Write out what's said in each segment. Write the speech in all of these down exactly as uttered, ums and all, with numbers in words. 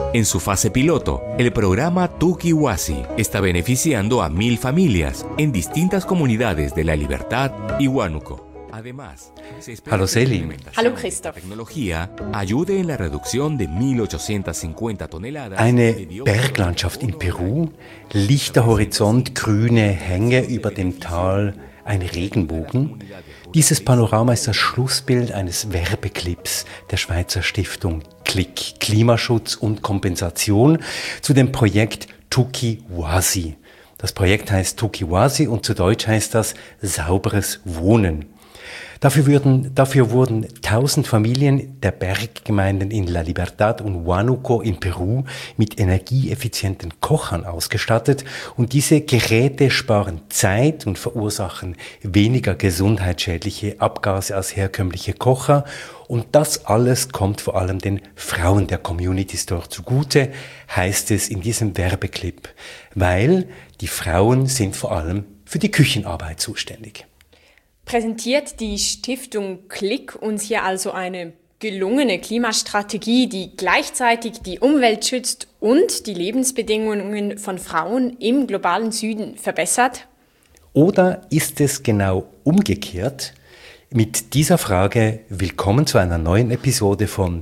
En su fase piloto, el programa Tuki Huasi está beneficiando a mil familias en distintas comunidades de La Libertad y Huánuco. Además, se espera Hallo que la Selin. implementación Hallo de Christoph. esta tecnología ayude en la reducción de mil ochocientas cincuenta toneladas Eine de dióxido de Berglandschaft in carbono. Peru, lichter Horizont, grüne Hänge über dem Tal, ein Regenbogen. Dieses Panorama ist das Schlussbild eines Werbeclips der Schweizer Stiftung Klick, Klimaschutz und Kompensation, zu dem Projekt Tuki Huasi. Das Projekt heißt Tuki Huasi und zu Deutsch heißt das sauberes Wohnen. Dafür wurden, dafür wurden tausend Familien der Berggemeinden in La Libertad und Huánuco in Peru mit energieeffizienten Kochern ausgestattet und diese Geräte sparen Zeit und verursachen weniger gesundheitsschädliche Abgase als herkömmliche Kocher und das alles kommt vor allem den Frauen der Communities dort zugute, heißt es in diesem Werbeclip, weil die Frauen sind vor allem für die Küchenarbeit zuständig. Präsentiert die Stiftung Klick uns hier also eine gelungene Klimastrategie, die gleichzeitig die Umwelt schützt und die Lebensbedingungen von Frauen im globalen Süden verbessert? Oder ist es genau umgekehrt? Mit dieser Frage willkommen zu einer neuen Episode von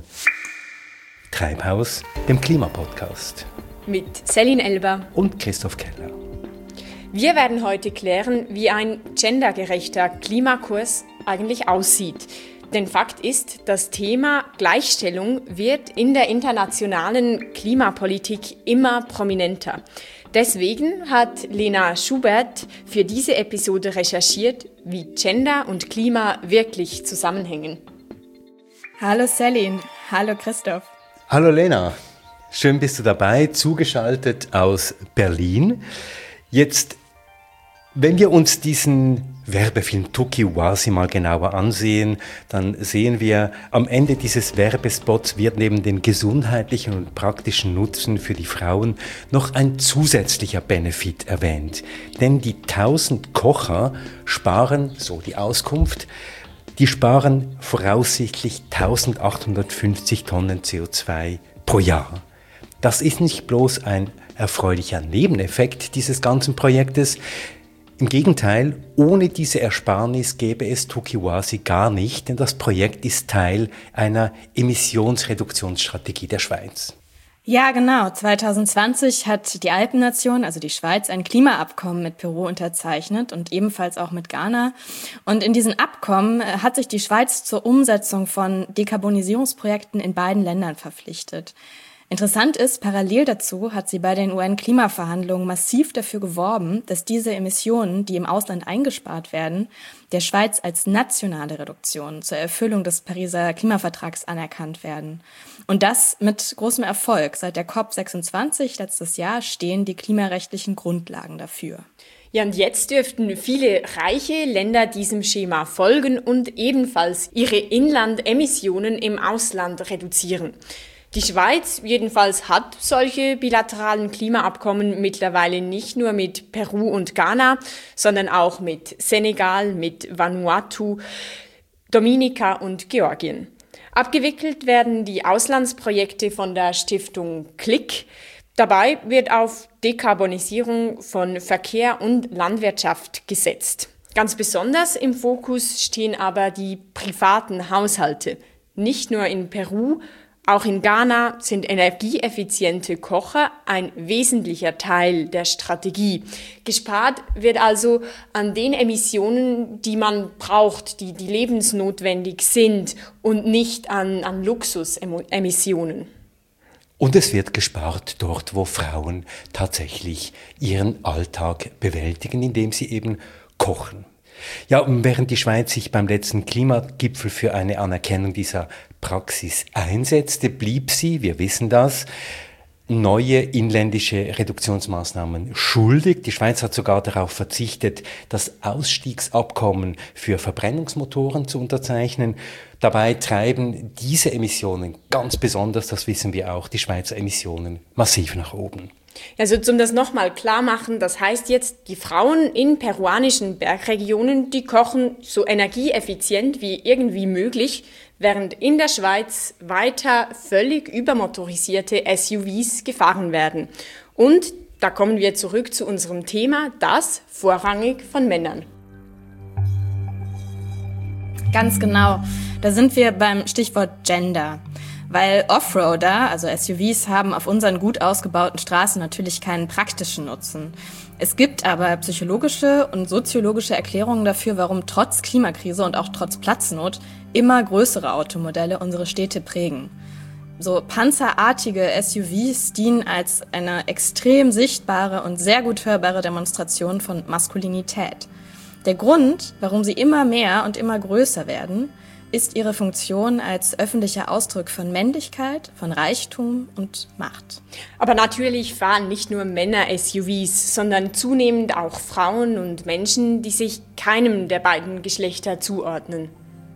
Treibhaus, dem Klimapodcast. Mit Selin Elber Und Christoph Keller. Wir werden heute klären, wie ein gendergerechter Klimakurs eigentlich aussieht. Denn Fakt ist, das Thema Gleichstellung wird in der internationalen Klimapolitik immer prominenter. Deswegen hat Lena Schubert für diese Episode recherchiert, wie Gender und Klima wirklich zusammenhängen. Hallo Selin, hallo Christoph. Hallo Lena, schön bist du dabei, zugeschaltet aus Berlin. Jetzt, wenn wir uns diesen Werbefilm Tuki Huasi mal genauer ansehen, dann sehen wir, am Ende dieses Werbespots wird neben den gesundheitlichen und praktischen Nutzen für die Frauen noch ein zusätzlicher Benefit erwähnt. Denn die tausend Kocher sparen, so die Auskunft, die sparen voraussichtlich eintausendachthundertfünfzig Tonnen C O zwei pro Jahr. Das ist nicht bloß ein erfreulicher Nebeneffekt dieses ganzen Projektes. Im Gegenteil, ohne diese Ersparnis gäbe es Tuki Huasi gar nicht, denn das Projekt ist Teil einer Emissionsreduktionsstrategie der Schweiz. Ja, genau. zwanzig zwanzig hat die Alpennation, also die Schweiz, ein Klimaabkommen mit Peru unterzeichnet und ebenfalls auch mit Ghana. Und in diesen Abkommen hat sich die Schweiz zur Umsetzung von Dekarbonisierungsprojekten in beiden Ländern verpflichtet. Interessant ist, parallel dazu hat sie bei den U N-Klimaverhandlungen massiv dafür geworben, dass diese Emissionen, die im Ausland eingespart werden, der Schweiz als nationale Reduktion zur Erfüllung des Pariser Klimavertrags anerkannt werden. Und das mit großem Erfolg. Seit der C O P sechsundzwanzig letztes Jahr stehen die klimarechtlichen Grundlagen dafür. Ja, und jetzt dürften viele reiche Länder diesem Schema folgen und ebenfalls ihre Inlandemissionen im Ausland reduzieren. Die Schweiz jedenfalls hat solche bilateralen Klimaabkommen mittlerweile nicht nur mit Peru und Ghana, sondern auch mit Senegal, mit Vanuatu, Dominica und Georgien. Abgewickelt werden die Auslandsprojekte von der Stiftung Klick. Dabei wird auf Dekarbonisierung von Verkehr und Landwirtschaft gesetzt. Ganz besonders im Fokus stehen aber die privaten Haushalte. Nicht nur in Peru, auch in Ghana sind energieeffiziente Kocher ein wesentlicher Teil der Strategie. Gespart wird also an den Emissionen, die man braucht, die, die lebensnotwendig sind und nicht an, an Luxusemissionen. Und es wird gespart dort, wo Frauen tatsächlich ihren Alltag bewältigen, indem sie eben kochen. Ja, und während die Schweiz sich beim letzten Klimagipfel für eine Anerkennung dieser Praxis einsetzte, blieb sie, wir wissen das, neue inländische Reduktionsmaßnahmen schuldig. Die Schweiz hat sogar darauf verzichtet, das Ausstiegsabkommen für Verbrennungsmotoren zu unterzeichnen. Dabei treiben diese Emissionen ganz besonders, das wissen wir auch, die Schweizer Emissionen massiv nach oben. Also zum das nochmal klar machen, das heißt jetzt, die Frauen in peruanischen Bergregionen, die kochen so energieeffizient wie irgendwie möglich, während in der Schweiz weiter völlig übermotorisierte S U Vs gefahren werden. Und da kommen wir zurück zu unserem Thema, das vorrangig von Männern. Ganz genau. Da sind wir beim Stichwort Gender. Weil Offroader, also S U Vs, haben auf unseren gut ausgebauten Straßen natürlich keinen praktischen Nutzen. Es gibt aber psychologische und soziologische Erklärungen dafür, warum trotz Klimakrise und auch trotz Platznot immer größere Automodelle unsere Städte prägen. So panzerartige S U Vs dienen als eine extrem sichtbare und sehr gut hörbare Demonstration von Maskulinität. Der Grund, warum sie immer mehr und immer größer werden, ist ihre Funktion als öffentlicher Ausdruck von Männlichkeit, von Reichtum und Macht. Aber natürlich fahren nicht nur Männer S U Vs, sondern zunehmend auch Frauen und Menschen, die sich keinem der beiden Geschlechter zuordnen.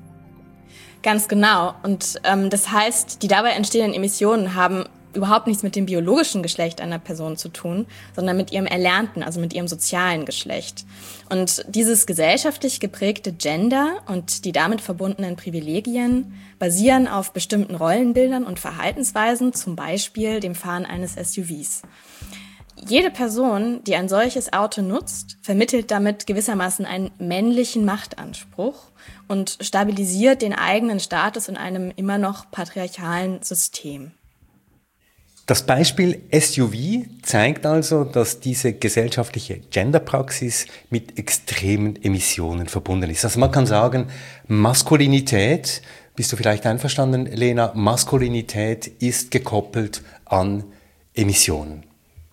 Ganz genau. Und ähm, das heißt, die dabei entstehenden Emissionen haben überhaupt nichts mit dem biologischen Geschlecht einer Person zu tun, sondern mit ihrem erlernten, also mit ihrem sozialen Geschlecht. Und dieses gesellschaftlich geprägte Gender und die damit verbundenen Privilegien basieren auf bestimmten Rollenbildern und Verhaltensweisen, zum Beispiel dem Fahren eines S U Vs. Jede Person, die ein solches Auto nutzt, vermittelt damit gewissermaßen einen männlichen Machtanspruch und stabilisiert den eigenen Status in einem immer noch patriarchalen System. Das Beispiel S U V zeigt also, dass diese gesellschaftliche Genderpraxis mit extremen Emissionen verbunden ist. Also man kann sagen, Maskulinität, bist du vielleicht einverstanden, Lena, Maskulinität ist gekoppelt an Emissionen.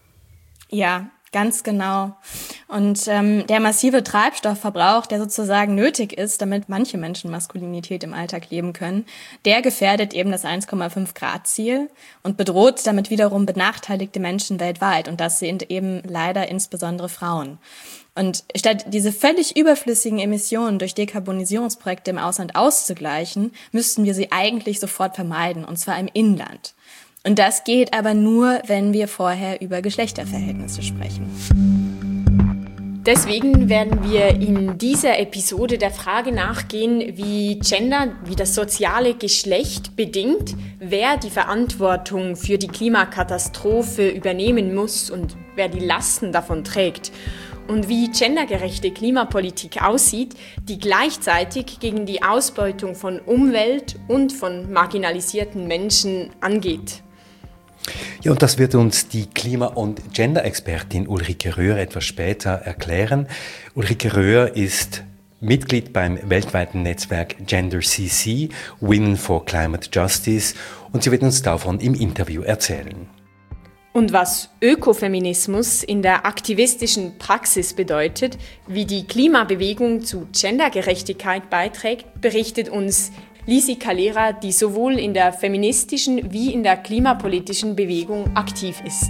Ja, ganz genau. Und ähm, der massive Treibstoffverbrauch, der sozusagen nötig ist, damit manche Menschen Maskulinität im Alltag leben können, der gefährdet eben das eins Komma fünf Grad Ziel und bedroht damit wiederum benachteiligte Menschen weltweit. Und das sind eben leider insbesondere Frauen. Und statt diese völlig überflüssigen Emissionen durch Dekarbonisierungsprojekte im Ausland auszugleichen, müssten wir sie eigentlich sofort vermeiden, und zwar im Inland. Und das geht aber nur, wenn wir vorher über Geschlechterverhältnisse sprechen. Deswegen werden wir in dieser Episode der Frage nachgehen, wie Gender, wie das soziale Geschlecht bedingt, wer die Verantwortung für die Klimakatastrophe übernehmen muss und wer die Lasten davon trägt. Und wie gendergerechte Klimapolitik aussieht, die gleichzeitig gegen die Ausbeutung von Umwelt und von marginalisierten Menschen angeht. Ja, und das wird uns die Klima- und Gender-Expertin Ulrike Röhr etwas später erklären. Ulrike Röhr ist Mitglied beim weltweiten Netzwerk Gender C C, Women for Climate Justice, und sie wird uns davon im Interview erzählen. Und was Ökofeminismus in der aktivistischen Praxis bedeutet, wie die Klimabewegung zu Gendergerechtigkeit beiträgt, berichtet uns Lisi Calera, die sowohl in der feministischen wie in der klimapolitischen Bewegung aktiv ist.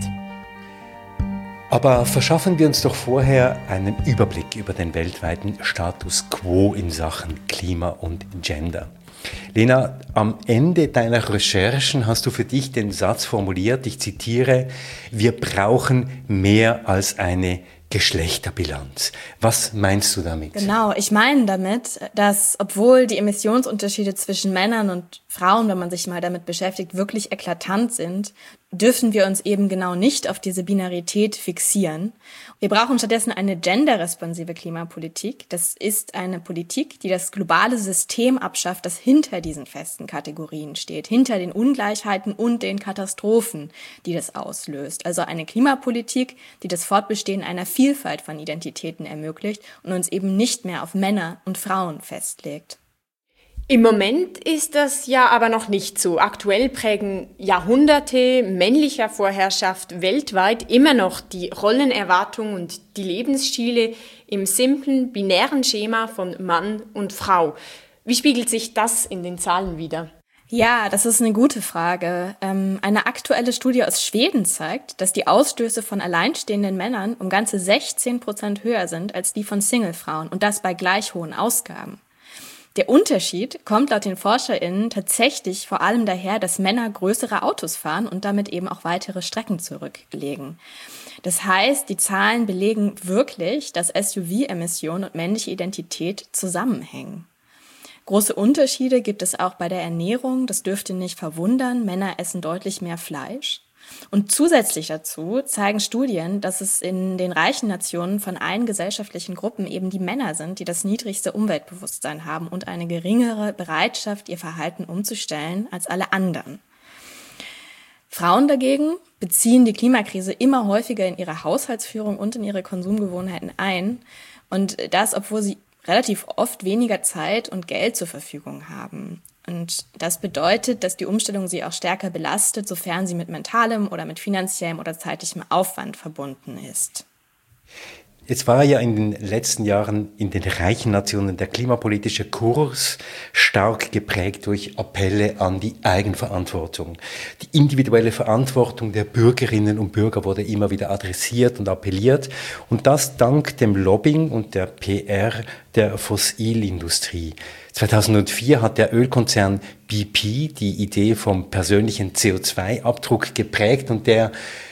Aber verschaffen wir uns doch vorher einen Überblick über den weltweiten Status quo in Sachen Klima und Gender. Lena, am Ende deiner Recherchen hast du für dich den Satz formuliert, ich zitiere, wir brauchen mehr als eine Geschlechterbilanz. Was meinst du damit? Genau, ich meine damit, dass obwohl die Emissionsunterschiede zwischen Männern und Frauen, wenn man sich mal damit beschäftigt, wirklich eklatant sind, dürfen wir uns eben genau nicht auf diese Binarität fixieren. Wir brauchen stattdessen eine genderresponsive Klimapolitik. Das ist eine Politik, die das globale System abschafft, das hinter diesen festen Kategorien steht, hinter den Ungleichheiten und den Katastrophen, die das auslöst. Also eine Klimapolitik, die das Fortbestehen einer Vielfalt von Identitäten ermöglicht und uns eben nicht mehr auf Männer und Frauen festlegt. Im Moment ist das ja aber noch nicht so. Aktuell prägen Jahrhunderte männlicher Vorherrschaft weltweit immer noch die Rollenerwartung und die Lebensstile im simplen, binären Schema von Mann und Frau. Wie spiegelt sich das in den Zahlen wider? Ja, das ist eine gute Frage. Ähm, eine aktuelle Studie aus Schweden zeigt, dass die Ausstöße von alleinstehenden Männern um ganze sechzehn Prozent höher sind als die von Singlefrauen und das bei gleich hohen Ausgaben. Der Unterschied kommt laut den ForscherInnen tatsächlich vor allem daher, dass Männer größere Autos fahren und damit eben auch weitere Strecken zurücklegen. Das heißt, die Zahlen belegen wirklich, dass S U V-Emissionen und männliche Identität zusammenhängen. Große Unterschiede gibt es auch bei der Ernährung, das dürfte nicht verwundern. Männer essen deutlich mehr Fleisch. Und zusätzlich dazu zeigen Studien, dass es in den reichen Nationen von allen gesellschaftlichen Gruppen eben die Männer sind, die das niedrigste Umweltbewusstsein haben und eine geringere Bereitschaft, ihr Verhalten umzustellen als alle anderen. Frauen dagegen beziehen die Klimakrise immer häufiger in ihre Haushaltsführung und in ihre Konsumgewohnheiten ein. Und das, obwohl sie relativ oft weniger Zeit und Geld zur Verfügung haben. Und das bedeutet, dass die Umstellung sie auch stärker belastet, sofern sie mit mentalem oder mit finanziellem oder zeitlichem Aufwand verbunden ist. Jetzt war ja in den letzten Jahren in den reichen Nationen der klimapolitische Kurs stark geprägt durch Appelle an die Eigenverantwortung. Die individuelle Verantwortung der Bürgerinnen und Bürger wurde immer wieder adressiert und appelliert. Und das dank dem Lobbying und der P R der Fossilindustrie. zweitausendvier hat der Ölkonzern B P die Idee vom persönlichen C O zwei Abdruck geprägt und der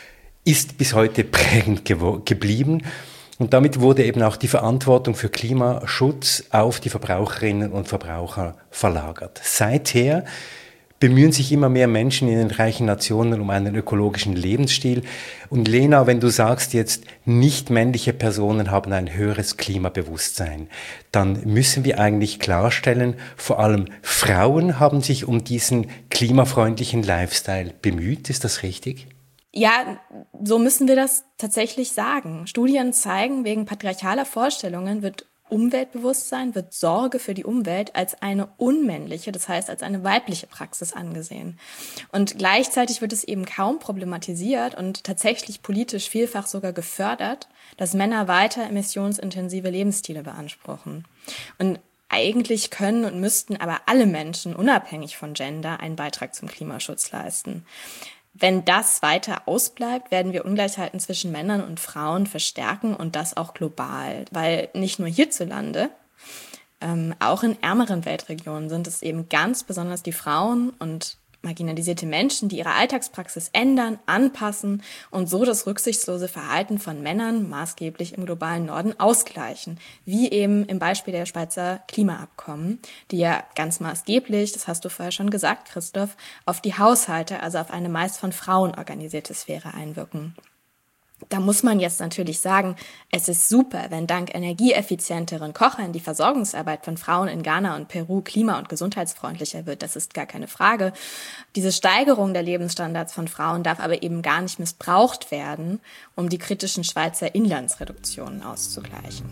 ist bis heute prägend gewo- geblieben. Und damit wurde eben auch die Verantwortung für Klimaschutz auf die Verbraucherinnen und Verbraucher verlagert. Seither bemühen sich immer mehr Menschen in den reichen Nationen um einen ökologischen Lebensstil. Und Lena, wenn du sagst jetzt, nicht männliche Personen haben ein höheres Klimabewusstsein, dann müssen wir eigentlich klarstellen, vor allem Frauen haben sich um diesen klimafreundlichen Lifestyle bemüht. Ist das richtig? Ja, so müssen wir das tatsächlich sagen. Studien zeigen, wegen patriarchaler Vorstellungen wird Umweltbewusstsein, wird Sorge für die Umwelt als eine unmännliche, das heißt als eine weibliche Praxis angesehen. Und gleichzeitig wird es eben kaum problematisiert und tatsächlich politisch vielfach sogar gefördert, dass Männer weiter emissionsintensive Lebensstile beanspruchen. Und eigentlich können und müssten aber alle Menschen, unabhängig von Gender, einen Beitrag zum Klimaschutz leisten. Wenn das weiter ausbleibt, werden wir Ungleichheiten zwischen Männern und Frauen verstärken und das auch global. Weil nicht nur hierzulande, ähm, auch in ärmeren Weltregionen sind es eben ganz besonders die Frauen und marginalisierte Menschen, die ihre Alltagspraxis ändern, anpassen und so das rücksichtslose Verhalten von Männern maßgeblich im globalen Norden ausgleichen. Wie eben im Beispiel der Schweizer Klimaabkommen, die ja ganz maßgeblich, das hast du vorher schon gesagt, Christoph, auf die Haushalte, also auf eine meist von Frauen organisierte Sphäre einwirken. Da muss man jetzt natürlich sagen, es ist super, wenn dank energieeffizienteren Kochern die Versorgungsarbeit von Frauen in Ghana und Peru klima- und gesundheitsfreundlicher wird. Das ist gar keine Frage. Diese Steigerung der Lebensstandards von Frauen darf aber eben gar nicht missbraucht werden, um die kritischen Schweizer Inlandsreduktionen auszugleichen.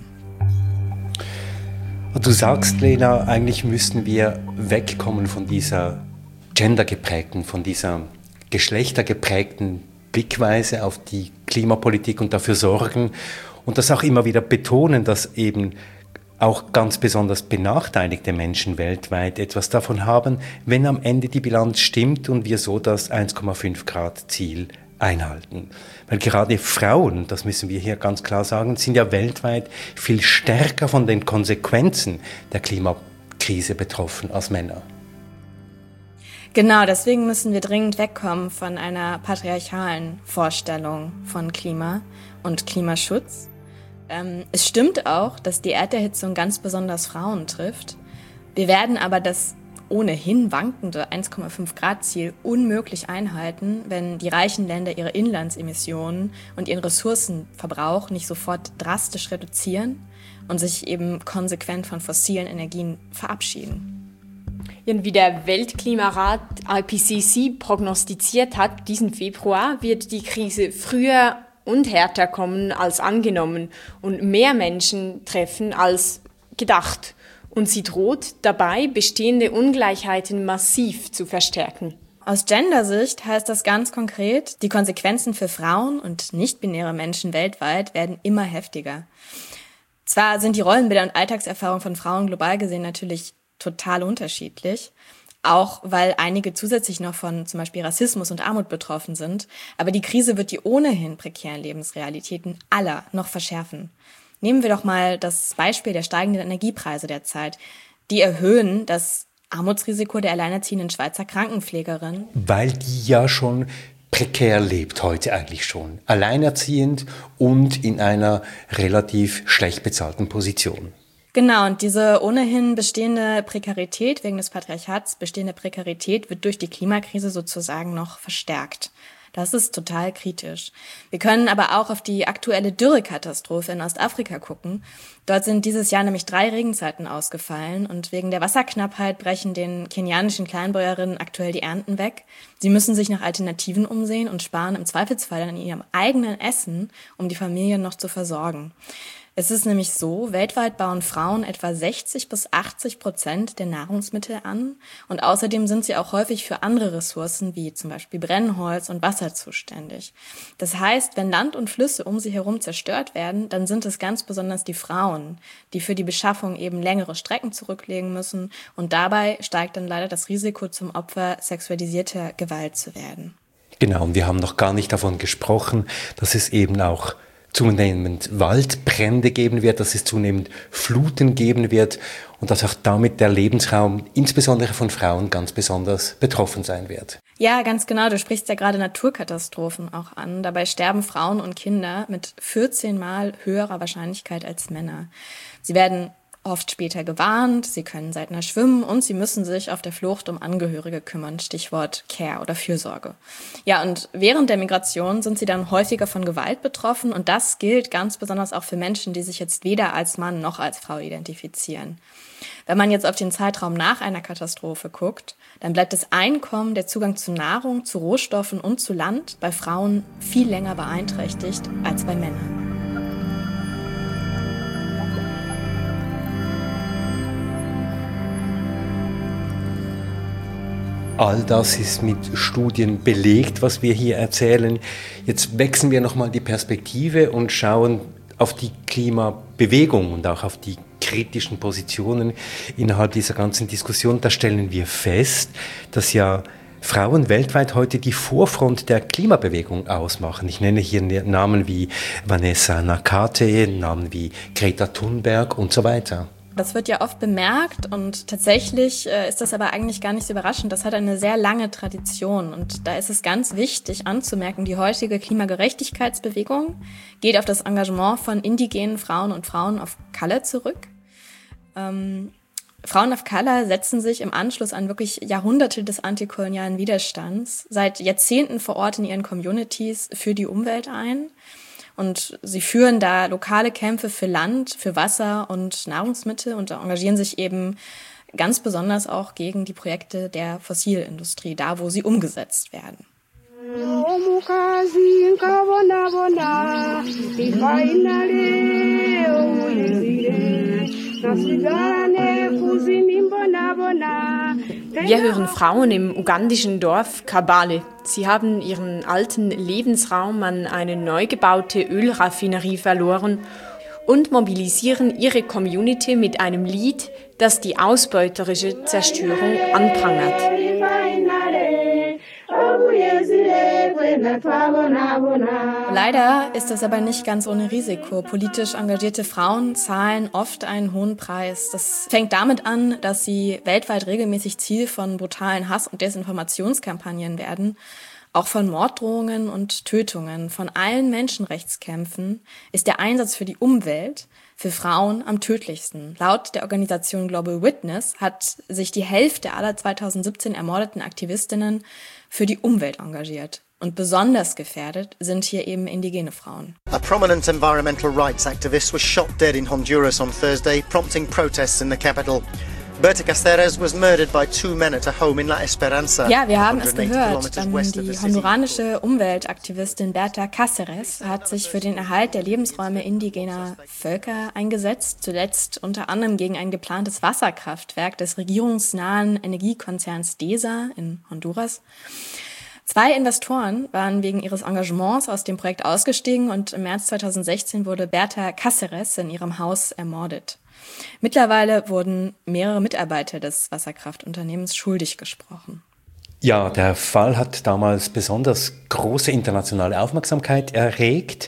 Du sagst, Lena, eigentlich müssten wir wegkommen von dieser gendergeprägten, von dieser geschlechtergeprägten Blickweise auf die Klimapolitik und dafür sorgen und das auch immer wieder betonen, dass eben auch ganz besonders benachteiligte Menschen weltweit etwas davon haben, wenn am Ende die Bilanz stimmt und wir so das eins Komma fünf Grad Ziel einhalten. Weil gerade Frauen, das müssen wir hier ganz klar sagen, sind ja weltweit viel stärker von den Konsequenzen der Klimakrise betroffen als Männer. Genau, deswegen müssen wir dringend wegkommen von einer patriarchalen Vorstellung von Klima und Klimaschutz. Ähm, es stimmt auch, dass die Erderhitzung ganz besonders Frauen trifft. Wir werden aber das ohnehin wankende eins Komma fünf Grad Ziel unmöglich einhalten, wenn die reichen Länder ihre Inlandsemissionen und ihren Ressourcenverbrauch nicht sofort drastisch reduzieren und sich eben konsequent von fossilen Energien verabschieden. Wie der Weltklimarat I P C C prognostiziert hat, diesen Februar wird die Krise früher und härter kommen als angenommen und mehr Menschen treffen als gedacht. Und sie droht dabei, bestehende Ungleichheiten massiv zu verstärken. Aus Gendersicht heißt das ganz konkret, die Konsequenzen für Frauen und nicht-binäre Menschen weltweit werden immer heftiger. Zwar sind die Rollenbilder und Alltagserfahrungen von Frauen global gesehen natürlich total unterschiedlich, auch weil einige zusätzlich noch von zum Beispiel Rassismus und Armut betroffen sind. Aber die Krise wird die ohnehin prekären Lebensrealitäten aller noch verschärfen. Nehmen wir doch mal das Beispiel der steigenden Energiepreise derzeit. Die erhöhen das Armutsrisiko der alleinerziehenden Schweizer Krankenpflegerin. Weil die ja schon prekär lebt heute eigentlich schon. Alleinerziehend und in einer relativ schlecht bezahlten Position. Genau, und diese ohnehin bestehende Prekarität, wegen des Patriarchats bestehende Prekarität, wird durch die Klimakrise sozusagen noch verstärkt. Das ist total kritisch. Wir können aber auch auf die aktuelle Dürrekatastrophe in Ostafrika gucken. Dort sind dieses Jahr nämlich drei Regenzeiten ausgefallen und wegen der Wasserknappheit brechen den kenianischen Kleinbäuerinnen aktuell die Ernten weg. Sie müssen sich nach Alternativen umsehen und sparen im Zweifelsfall an ihrem eigenen Essen, um die Familien noch zu versorgen. Es ist nämlich so, weltweit bauen Frauen etwa sechzig bis achtzig Prozent der Nahrungsmittel an und außerdem sind sie auch häufig für andere Ressourcen wie zum Beispiel Brennholz und Wasser zuständig. Das heißt, wenn Land und Flüsse um sie herum zerstört werden, dann sind es ganz besonders die Frauen, die für die Beschaffung eben längere Strecken zurücklegen müssen und dabei steigt dann leider das Risiko, zum Opfer sexualisierter Gewalt zu werden. Genau, und wir haben noch gar nicht davon gesprochen, dass es eben auch zunehmend Waldbrände geben wird, dass es zunehmend Fluten geben wird und dass auch damit der Lebensraum, insbesondere von Frauen, ganz besonders betroffen sein wird. Ja, ganz genau. Du sprichst ja gerade Naturkatastrophen auch an. Dabei sterben Frauen und Kinder mit vierzehn Mal höherer Wahrscheinlichkeit als Männer. Sie werden oft später gewarnt, sie können seitner schwimmen und sie müssen sich auf der Flucht um Angehörige kümmern, Stichwort Care oder Fürsorge. Ja, und während der Migration sind sie dann häufiger von Gewalt betroffen und das gilt ganz besonders auch für Menschen, die sich jetzt weder als Mann noch als Frau identifizieren. Wenn man jetzt auf den Zeitraum nach einer Katastrophe guckt, dann bleibt das Einkommen, der Zugang zu Nahrung, zu Rohstoffen und zu Land bei Frauen viel länger beeinträchtigt als bei Männern. All das ist mit Studien belegt, was wir hier erzählen. Jetzt wechseln wir nochmal die Perspektive und schauen auf die Klimabewegung und auch auf die kritischen Positionen innerhalb dieser ganzen Diskussion. Da stellen wir fest, dass ja Frauen weltweit heute die Vorfront der Klimabewegung ausmachen. Ich nenne hier Namen wie Vanessa Nakate, Namen wie Greta Thunberg und so weiter. Das wird ja oft bemerkt und tatsächlich äh, ist das aber eigentlich gar nicht so überraschend. Das hat eine sehr lange Tradition und da ist es ganz wichtig anzumerken, die heutige Klimagerechtigkeitsbewegung geht auf das Engagement von indigenen Frauen und Frauen of Color zurück. Ähm, Frauen of Color setzen sich im Anschluss an wirklich Jahrhunderte des antikolonialen Widerstands seit Jahrzehnten vor Ort in ihren Communities für die Umwelt ein. Und sie führen da lokale Kämpfe für Land, für Wasser und Nahrungsmittel und engagieren sich eben ganz besonders auch gegen die Projekte der Fossilindustrie, da wo sie umgesetzt werden. Wir hören Frauen im ugandischen Dorf Kabale. Sie haben ihren alten Lebensraum an eine neu gebaute Ölraffinerie verloren und mobilisieren ihre Community mit einem Lied, das die ausbeuterische Zerstörung anprangert. Leider ist das aber nicht ganz ohne Risiko. Politisch engagierte Frauen zahlen oft einen hohen Preis. Das fängt damit an, dass sie weltweit regelmäßig Ziel von brutalen Hass- und Desinformationskampagnen werden, auch von Morddrohungen und Tötungen. Von allen Menschenrechtskämpfen ist der Einsatz für die Umwelt für Frauen am tödlichsten. Laut der Organisation Global Witness hat sich die Hälfte aller zweitausendsiebzehn ermordeten Aktivistinnen für die Umwelt engagiert. Und besonders gefährdet sind hier eben indigene Frauen. A prominent environmental rights activist was shot dead in Honduras on Thursday, prompting protests in the capital. Berta Cáceres was murdered by two men at a home in La Esperanza. Ja, wir haben es gehört. Die honduranische Umweltaktivistin Berta Cáceres hat sich für den Erhalt der Lebensräume indigener Völker eingesetzt, zuletzt unter anderem gegen ein geplantes Wasserkraftwerk des regierungsnahen Energiekonzerns DESA in Honduras. Zwei Investoren waren wegen ihres Engagements aus dem Projekt ausgestiegen und im März zweitausendsechzehn wurde Berta Cáceres in ihrem Haus ermordet. Mittlerweile wurden mehrere Mitarbeiter des Wasserkraftunternehmens schuldig gesprochen. Ja, der Fall hat damals besonders große internationale Aufmerksamkeit erregt.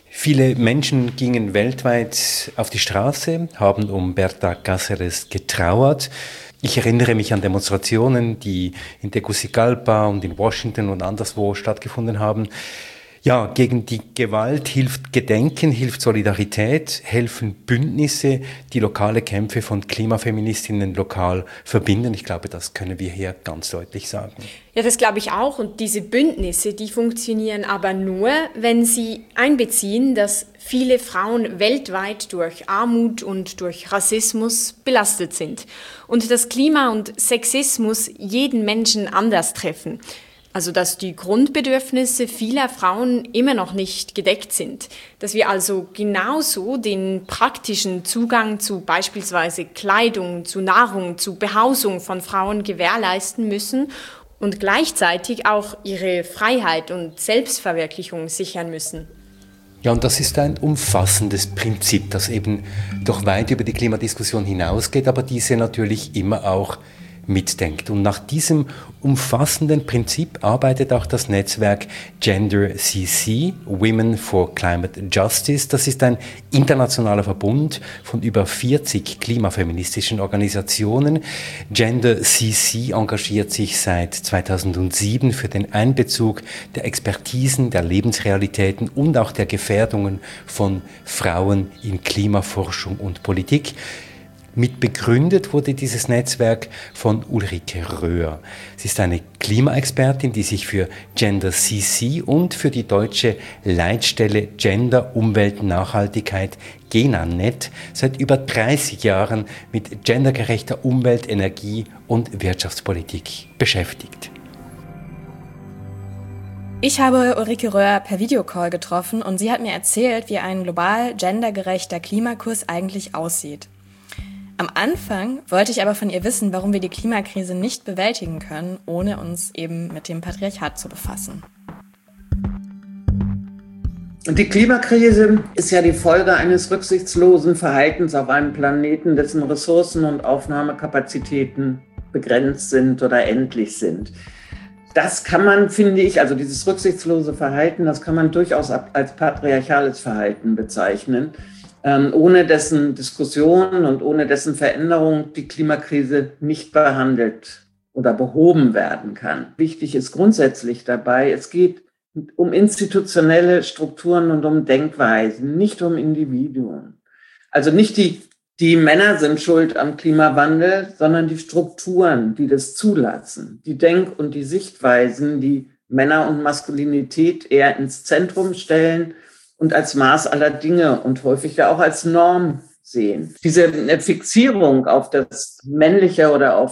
Viele Menschen gingen weltweit auf die Straße, haben um Berta Cáceres getrauert. Ich erinnere mich an Demonstrationen, die in Tegucigalpa und in Washington und anderswo stattgefunden haben. Ja, gegen die Gewalt hilft Gedenken, hilft Solidarität, helfen Bündnisse, die lokale Kämpfe von Klimafeministinnen lokal verbinden. Ich glaube, das können wir hier ganz deutlich sagen. Ja, das glaube ich auch. Und diese Bündnisse, die funktionieren aber nur, wenn sie einbeziehen, dass viele Frauen weltweit durch Armut und durch Rassismus belastet sind. Und dass Klima und Sexismus jeden Menschen anders treffen. Also dass die Grundbedürfnisse vieler Frauen immer noch nicht gedeckt sind. Dass wir also genauso den praktischen Zugang zu beispielsweise Kleidung, zu Nahrung, zu Behausung von Frauen gewährleisten müssen und gleichzeitig auch ihre Freiheit und Selbstverwirklichung sichern müssen. Ja, und das ist ein umfassendes Prinzip, das eben doch weit über die Klimadiskussion hinausgeht, aber diese natürlich immer auch mitdenkt. Und nach diesem umfassenden Prinzip arbeitet auch das Netzwerk Gender C C, Women for Climate Justice. Das ist ein internationaler Verbund von über vierzig klimafeministischen Organisationen. Gender C C engagiert sich seit zweitausendsieben für den Einbezug der Expertisen, der Lebensrealitäten und auch der Gefährdungen von Frauen in Klimaforschung und Politik. Mit begründet wurde dieses Netzwerk von Ulrike Röhr. Sie ist eine Klimaexpertin, die sich für Gender C C und für die deutsche Leitstelle Gender, Umwelt, Nachhaltigkeit GENA-Net seit über dreißig Jahren mit gendergerechter Umwelt-, Energie- und Wirtschaftspolitik beschäftigt. Ich habe Ulrike Röhr per Videocall getroffen und sie hat mir erzählt, wie ein global gendergerechter Klimakurs eigentlich aussieht. Am Anfang wollte ich aber von ihr wissen, warum wir die Klimakrise nicht bewältigen können, ohne uns eben mit dem Patriarchat zu befassen. Die Klimakrise ist ja die Folge eines rücksichtslosen Verhaltens auf einem Planeten, dessen Ressourcen und Aufnahmekapazitäten begrenzt sind oder endlich sind. Das kann man, finde ich, also dieses rücksichtslose Verhalten, das kann man durchaus als patriarchales Verhalten bezeichnen. Ähm, ohne dessen Diskussion und ohne dessen Veränderung die Klimakrise nicht behandelt oder behoben werden kann. Wichtig ist grundsätzlich dabei, es geht um institutionelle Strukturen und um Denkweisen, nicht um Individuen. Also nicht die, die Männer sind schuld am Klimawandel, sondern die Strukturen, die das zulassen, die Denk- und die Sichtweisen, die Männer und Maskulinität eher ins Zentrum stellen und als Maß aller Dinge und häufig ja auch als Norm sehen. Diese Fixierung auf das Männliche oder auf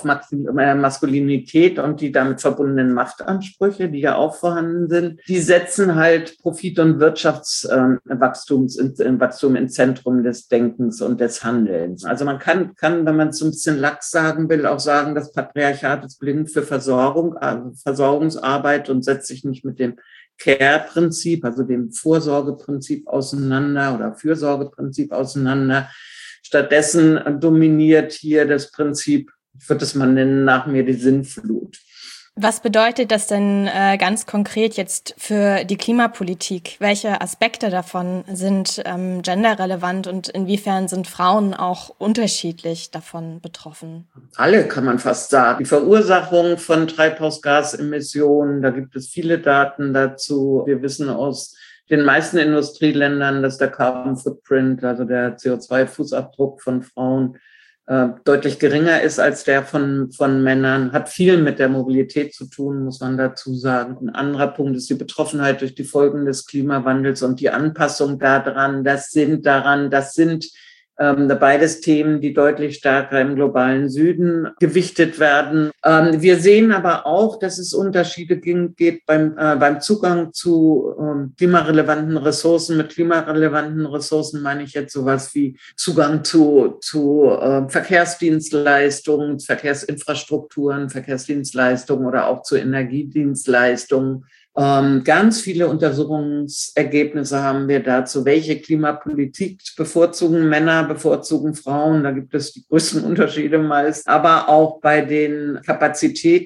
Maskulinität und die damit verbundenen Machtansprüche, die ja auch vorhanden sind, die setzen halt Profit- und Wirtschaftswachstum Wachstum ins Zentrum des Denkens und des Handelns. Also man kann, kann, wenn man es so ein bisschen lax sagen will, auch sagen, das Patriarchat ist blind für Versorgung, also Versorgungsarbeit und setzt sich nicht mit dem Care-Prinzip, also dem Vorsorgeprinzip auseinander oder Fürsorgeprinzip auseinander. Stattdessen dominiert hier das Prinzip, ich würde es mal nennen, nach mir die Sinnflut. Was bedeutet das denn äh, ganz konkret jetzt für die Klimapolitik? Welche Aspekte davon sind ähm, genderrelevant und inwiefern sind Frauen auch unterschiedlich davon betroffen? Alle, kann man fast sagen. Die Verursachung von Treibhausgasemissionen, da gibt es viele Daten dazu. Wir wissen aus den meisten Industrieländern, dass der Carbon Footprint, also der C O zwei Fußabdruck von Frauen, deutlich geringer ist als der von, von Männern, hat viel mit der Mobilität zu tun, muss man dazu sagen. Ein anderer Punkt ist die Betroffenheit durch die Folgen des Klimawandels und die Anpassung daran. Das sind daran, das sind ähm, beides Themen, die deutlich stärker im globalen Süden gewichtet werden. Ähm, wir sehen aber auch, dass es Unterschiede ging, geht beim, äh, beim Zugang zu ähm, klimarelevanten Ressourcen. Mit klimarelevanten Ressourcen meine ich jetzt sowas wie Zugang zu, zu äh, Verkehrsdienstleistungen, Verkehrsinfrastrukturen, Verkehrsdienstleistungen oder auch zu Energiedienstleistungen. Ähm, ganz viele Untersuchungsergebnisse haben wir dazu, welche Klimapolitik bevorzugen Männer, bevorzugen Frauen. Da gibt es die größten Unterschiede meist. Aber auch bei den Kapazitäten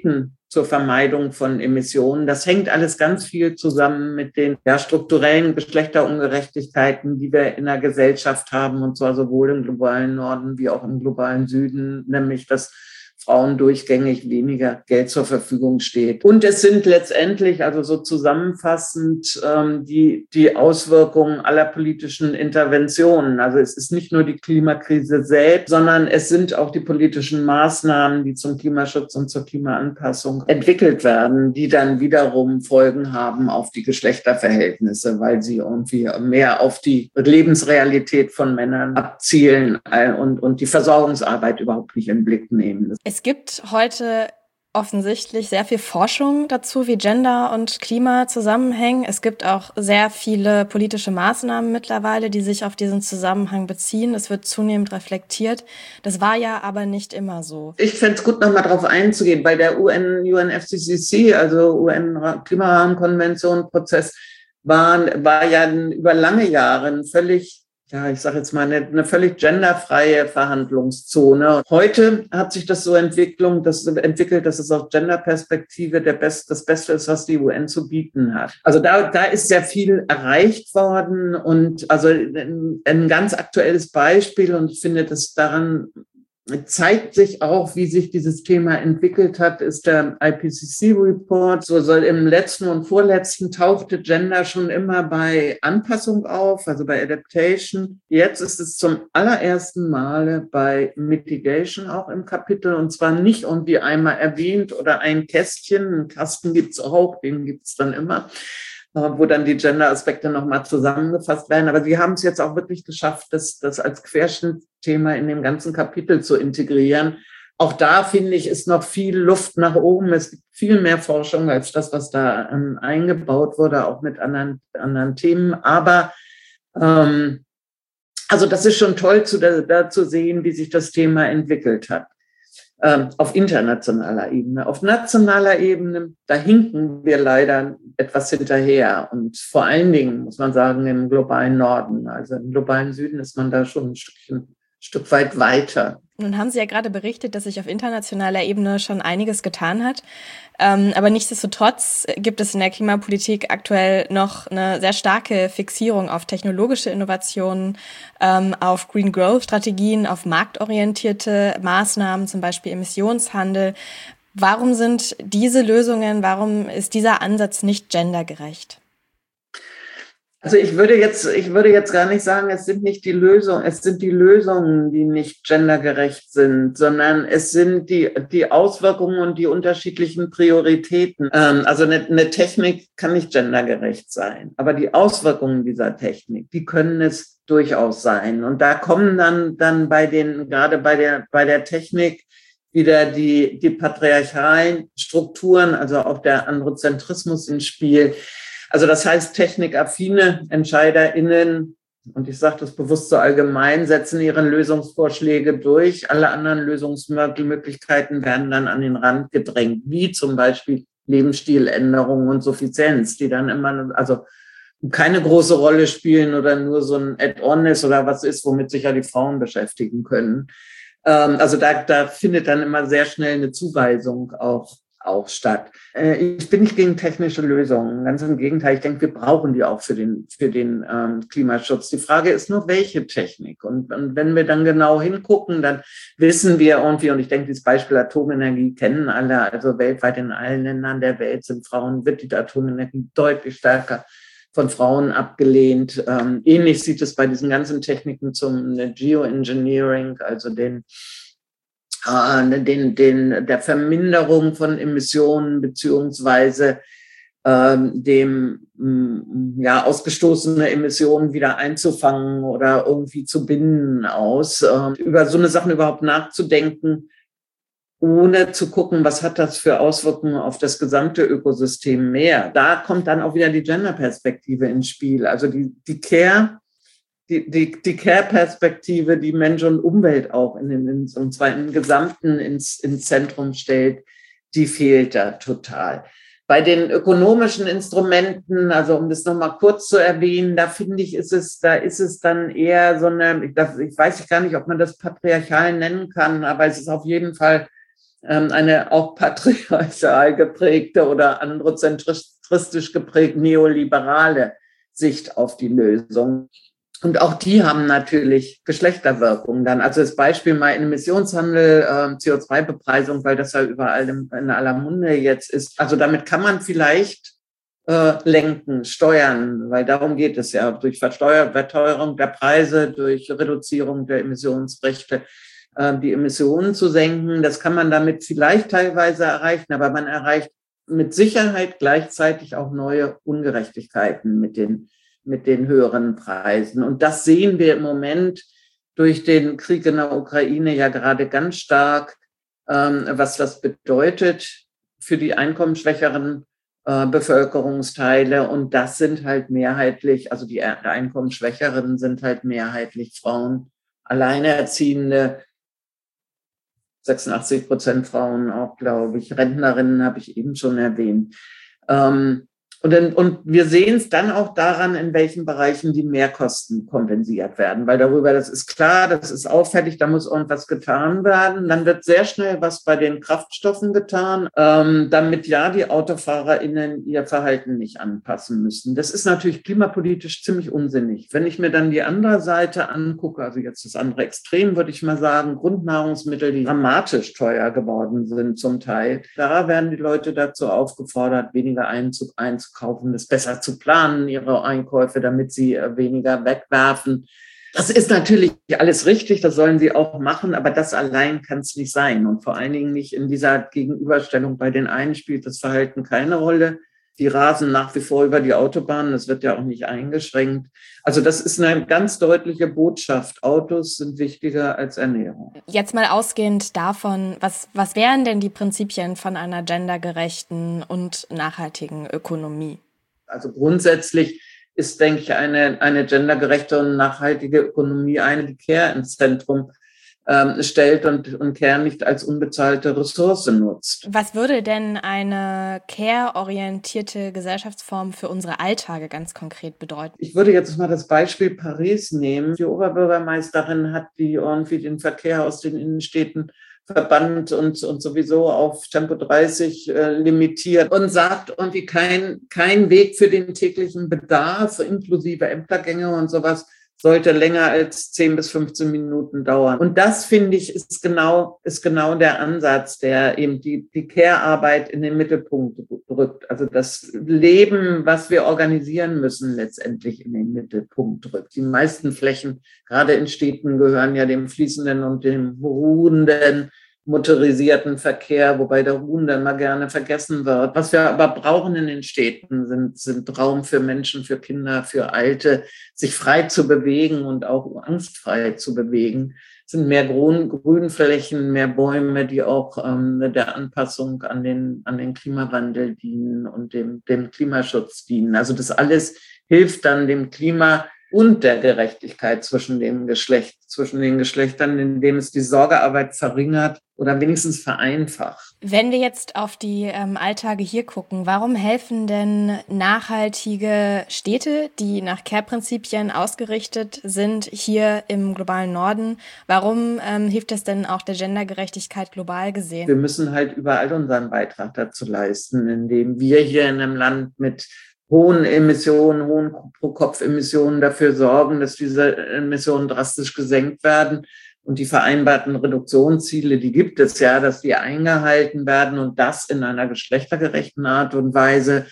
zur Vermeidung von Emissionen. Das hängt alles ganz viel zusammen mit den ja, strukturellen Geschlechterungerechtigkeiten, die wir in der Gesellschaft haben, und zwar sowohl im globalen Norden wie auch im globalen Süden, nämlich dass Frauen durchgängig weniger Geld zur Verfügung steht. Und es sind letztendlich, also so zusammenfassend, ähm, die, die Auswirkungen aller politischen Interventionen. Also es ist nicht nur die Klimakrise selbst, sondern es sind auch die politischen Maßnahmen, die zum Klimaschutz und zur Klimaanpassung entwickelt werden, die dann wiederum Folgen haben auf die Geschlechterverhältnisse, weil sie irgendwie mehr auf die Lebensrealität von Männern abzielen und, und die Versorgungsarbeit überhaupt nicht in den Blick nehmen. Es gibt heute offensichtlich sehr viel Forschung dazu, wie Gender und Klima zusammenhängen. Es gibt auch sehr viele politische Maßnahmen mittlerweile, die sich auf diesen Zusammenhang beziehen. Es wird zunehmend reflektiert. Das war ja aber nicht immer so. Ich fände es gut, nochmal darauf einzugehen. Bei der U N, U N F C C C, also U N-Klimarahmenkonvention-Prozess, war, war ja über lange Jahre ein völlig ja, ich sage jetzt mal, eine, eine völlig genderfreie Verhandlungszone. Heute hat sich das so Entwicklung, das entwickelt, dass es aus Genderperspektive der Best, das Beste ist, was die U N zu bieten hat. Also da, da ist sehr viel erreicht worden und also ein, ein ganz aktuelles Beispiel, und ich finde, dass daran zeigt sich auch, wie sich dieses Thema entwickelt hat, ist der I P C C-Report. So soll im letzten und vorletzten tauchte Gender schon immer bei Anpassung auf, also bei Adaptation. Jetzt ist es zum allerersten Male bei Mitigation auch im Kapitel, und zwar nicht irgendwie einmal erwähnt oder ein Kästchen, einen Kasten gibt's auch, den gibt's dann immer, wo dann die Gender-Aspekte nochmal zusammengefasst werden. Aber sie haben es jetzt auch wirklich geschafft, das, das als Querschnittsthema in dem ganzen Kapitel zu integrieren. Auch da, finde ich, ist noch viel Luft nach oben. Es gibt viel mehr Forschung als das, was da ähm, eingebaut wurde, auch mit anderen, anderen Themen. Aber ähm, also das ist schon toll zu, da, da zu sehen, wie sich das Thema entwickelt hat. Auf internationaler Ebene. Auf nationaler Ebene, da hinken wir leider etwas hinterher. Und vor allen Dingen, muss man sagen, im globalen Norden. Also im globalen Süden ist man da schon ein Stückchen, ein Stück weit weiter. Nun haben Sie ja gerade berichtet, dass sich auf internationaler Ebene schon einiges getan hat. Ähm, aber nichtsdestotrotz gibt es in der Klimapolitik aktuell noch eine sehr starke Fixierung auf technologische Innovationen, ähm, auf Green Growth Strategien, auf marktorientierte Maßnahmen, zum Beispiel Emissionshandel. Warum sind diese Lösungen, warum ist dieser Ansatz nicht gendergerecht? Also ich würde jetzt, ich würde jetzt gar nicht sagen, es sind nicht die Lösungen, es sind die Lösungen, die nicht gendergerecht sind, sondern es sind die, die Auswirkungen und die unterschiedlichen Prioritäten. Ähm, also eine, eine Technik kann nicht gendergerecht sein, aber die Auswirkungen dieser Technik, die können es durchaus sein. Und da kommen dann, dann bei den, gerade bei der, bei der Technik wieder die, die patriarchalen Strukturen, also auch der Androzentrismus ins Spiel. Also das heißt, technikaffine EntscheiderInnen, und ich sage das bewusst so allgemein, setzen ihre Lösungsvorschläge durch. Alle anderen Lösungsmöglichkeiten werden dann an den Rand gedrängt, wie zum Beispiel Lebensstiländerungen und Suffizienz, die dann immer, also keine große Rolle spielen oder nur so ein Add-on ist oder was ist, womit sich ja die Frauen beschäftigen können. Also da, da findet dann immer sehr schnell eine Zuweisung auch auch statt. Ich bin nicht gegen technische Lösungen, ganz im Gegenteil. Ich denke, wir brauchen die auch für den, für den ähm, Klimaschutz. Die Frage ist nur, welche Technik. Und, und wenn wir dann genau hingucken, dann wissen wir irgendwie, und ich denke, dieses Beispiel Atomenergie kennen alle, also weltweit in allen Ländern der Welt sind Frauen, wird die Atomenergie deutlich stärker von Frauen abgelehnt. Ähm, ähnlich sieht es bei diesen ganzen Techniken zum Geoengineering, also den Den, den, der Verminderung von Emissionen beziehungsweise ähm, dem ja, ausgestoßene Emissionen wieder einzufangen oder irgendwie zu binden aus. Ähm, über so eine Sachen überhaupt nachzudenken, ohne zu gucken, was hat das für Auswirkungen auf das gesamte Ökosystem mehr. Da kommt dann auch wieder die Gender-Perspektive ins Spiel. Also die, die Care, Die, die, die Care-Perspektive, die Mensch und Umwelt auch in den, in, und zwar im Gesamten ins, ins Zentrum stellt, die fehlt da total. Bei den ökonomischen Instrumenten, also um das nochmal kurz zu erwähnen, da finde ich, ist es, da ist es dann eher so eine, ich, das, ich weiß gar nicht, ob man das patriarchal nennen kann, aber es ist auf jeden Fall eine auch patriarchal geprägte oder androzentristisch geprägt neoliberale Sicht auf die Lösung. Und auch die haben natürlich Geschlechterwirkungen dann. Also das Beispiel mal in Emissionshandel, äh, C O zwei Bepreisung, weil das ja überall in, in aller Munde jetzt ist. Also damit kann man vielleicht äh, lenken, steuern, weil darum geht es ja, durch Versteuer- Verteuerung der Preise, durch Reduzierung der Emissionsrechte, äh, die Emissionen zu senken. Das kann man damit vielleicht teilweise erreichen, aber man erreicht mit Sicherheit gleichzeitig auch neue Ungerechtigkeiten mit den mit den höheren Preisen. Und das sehen wir im Moment durch den Krieg in der Ukraine ja gerade ganz stark, ähm, was das bedeutet für die einkommensschwächeren äh, Bevölkerungsteile. Und das sind halt mehrheitlich, also die einkommensschwächeren sind halt mehrheitlich Frauen, Alleinerziehende, sechsundachtzig Prozent Frauen auch, glaube ich, Rentnerinnen habe ich eben schon erwähnt. Ähm, Und, dann, und wir sehen es dann auch daran, in welchen Bereichen die Mehrkosten kompensiert werden, weil darüber, das ist klar, das ist auffällig, da muss irgendwas getan werden. Dann wird sehr schnell was bei den Kraftstoffen getan, ähm, damit ja die AutofahrerInnen ihr Verhalten nicht anpassen müssen. Das ist natürlich klimapolitisch ziemlich unsinnig. Wenn ich mir dann die andere Seite angucke, also jetzt das andere Extrem, würde ich mal sagen, Grundnahrungsmittel, die dramatisch teuer geworden sind zum Teil, da werden die Leute dazu aufgefordert, weniger Einzug einzukaufen. kaufen, das besser zu planen, ihre Einkäufe, damit sie weniger wegwerfen. Das ist natürlich alles richtig, das sollen sie auch machen, aber das allein kann es nicht sein. Und vor allen Dingen nicht in dieser Gegenüberstellung. Bei den einen spielt das Verhalten keine Rolle. Die rasen nach wie vor über die Autobahnen, das wird ja auch nicht eingeschränkt. Also das ist eine ganz deutliche Botschaft. Autos sind wichtiger als Ernährung. Jetzt mal ausgehend davon, was, was wären denn die Prinzipien von einer gendergerechten und nachhaltigen Ökonomie? Also grundsätzlich ist, denke ich, eine, eine gendergerechte und nachhaltige Ökonomie eine, die Care ins Zentrum ähm, stellt und, und Care nicht als unbezahlte Ressource nutzt. Was würde denn eine care-orientierte Gesellschaftsform für unsere Alltage ganz konkret bedeuten? Ich würde jetzt mal das Beispiel Paris nehmen. Die Oberbürgermeisterin hat die irgendwie den Verkehr aus den Innenstädten verbannt und, und sowieso auf Tempo dreißig äh, limitiert und sagt irgendwie kein, kein Weg für den täglichen Bedarf, inklusive Ämtergänge und sowas, sollte länger als zehn bis fünfzehn Minuten dauern. Und das, finde ich, ist genau, ist genau der Ansatz, der eben die, die Care-Arbeit in den Mittelpunkt rückt. Also das Leben, was wir organisieren müssen, letztendlich in den Mittelpunkt rückt. Die meisten Flächen, gerade in Städten, gehören ja dem fließenden und dem ruhenden, motorisierten Verkehr, wobei der Ruhende immer gerne vergessen wird. Was wir aber brauchen in den Städten, sind, sind Raum für Menschen, für Kinder, für Alte, sich frei zu bewegen und auch angstfrei zu bewegen. Es sind mehr Grün, Grünflächen, mehr Bäume, die auch ähm, der Anpassung an den, an den Klimawandel dienen und dem, dem Klimaschutz dienen. Also das alles hilft dann dem Klima und der Gerechtigkeit zwischen dem Geschlecht, zwischen den Geschlechtern, indem es die Sorgearbeit verringert oder wenigstens vereinfacht. Wenn wir jetzt auf die ähm, Alltage hier gucken, warum helfen denn nachhaltige Städte, die nach Care-Prinzipien ausgerichtet sind, hier im globalen Norden? Warum ähm, hilft es denn auch der Gendergerechtigkeit global gesehen? Wir müssen halt überall unseren Beitrag dazu leisten, indem wir hier in einem Land mit hohen Emissionen, hohen Pro-Kopf-Emissionen dafür sorgen, dass diese Emissionen drastisch gesenkt werden. Und die vereinbarten Reduktionsziele, die gibt es ja, dass die eingehalten werden und das in einer geschlechtergerechten Art und Weise.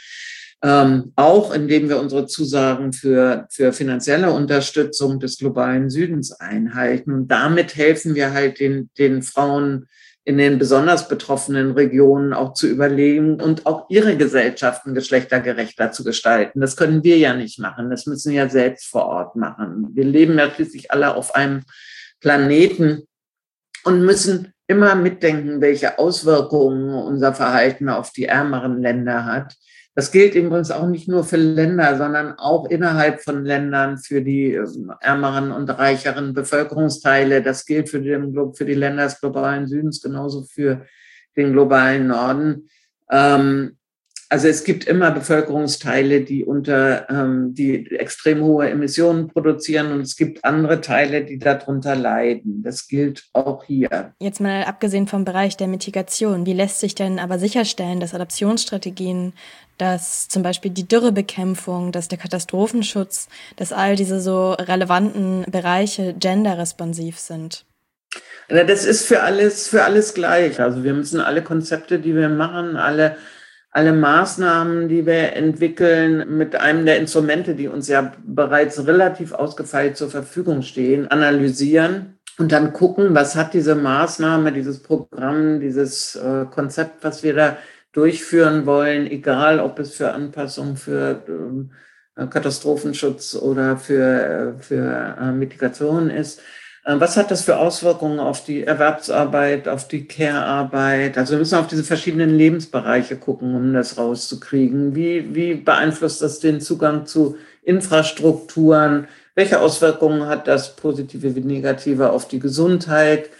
Ähm, auch indem wir unsere Zusagen für, für finanzielle Unterstützung des globalen Südens einhalten. Und damit helfen wir halt den, den Frauen in den besonders betroffenen Regionen auch zu überleben und auch ihre Gesellschaften geschlechtergerechter zu gestalten. Das können wir ja nicht machen. Das müssen wir ja selbst vor Ort machen. Wir leben ja schließlich alle auf einem Planeten und müssen immer mitdenken, welche Auswirkungen unser Verhalten auf die ärmeren Länder hat. Das gilt übrigens auch nicht nur für Länder, sondern auch innerhalb von Ländern für die ärmeren und reicheren Bevölkerungsteile. Das gilt für, den, für die Länder des globalen Südens, genauso für den globalen Norden. Ähm, Also es gibt immer Bevölkerungsteile, die unter ähm, die extrem hohe Emissionen produzieren und es gibt andere Teile, die darunter leiden. Das gilt auch hier. Jetzt mal abgesehen vom Bereich der Mitigation, wie lässt sich denn aber sicherstellen, dass Adaptionsstrategien, dass zum Beispiel die Dürrebekämpfung, dass der Katastrophenschutz, dass all diese so relevanten Bereiche genderresponsiv sind? Das ist für alles, für alles gleich. Also wir müssen alle Konzepte, die wir machen, alle Alle Maßnahmen, die wir entwickeln, mit einem der Instrumente, die uns ja bereits relativ ausgefeilt zur Verfügung stehen, analysieren und dann gucken, was hat diese Maßnahme, dieses Programm, dieses äh, Konzept, was wir da durchführen wollen, egal ob es für Anpassung, für äh, Katastrophenschutz oder für, äh, für äh, Mitigation ist. Was hat das für Auswirkungen auf die Erwerbsarbeit, auf die Care-Arbeit? Also wir müssen auf diese verschiedenen Lebensbereiche gucken, um das rauszukriegen. Wie, wie beeinflusst das den Zugang zu Infrastrukturen? Welche Auswirkungen hat das, positive wie negative, auf die Gesundheit?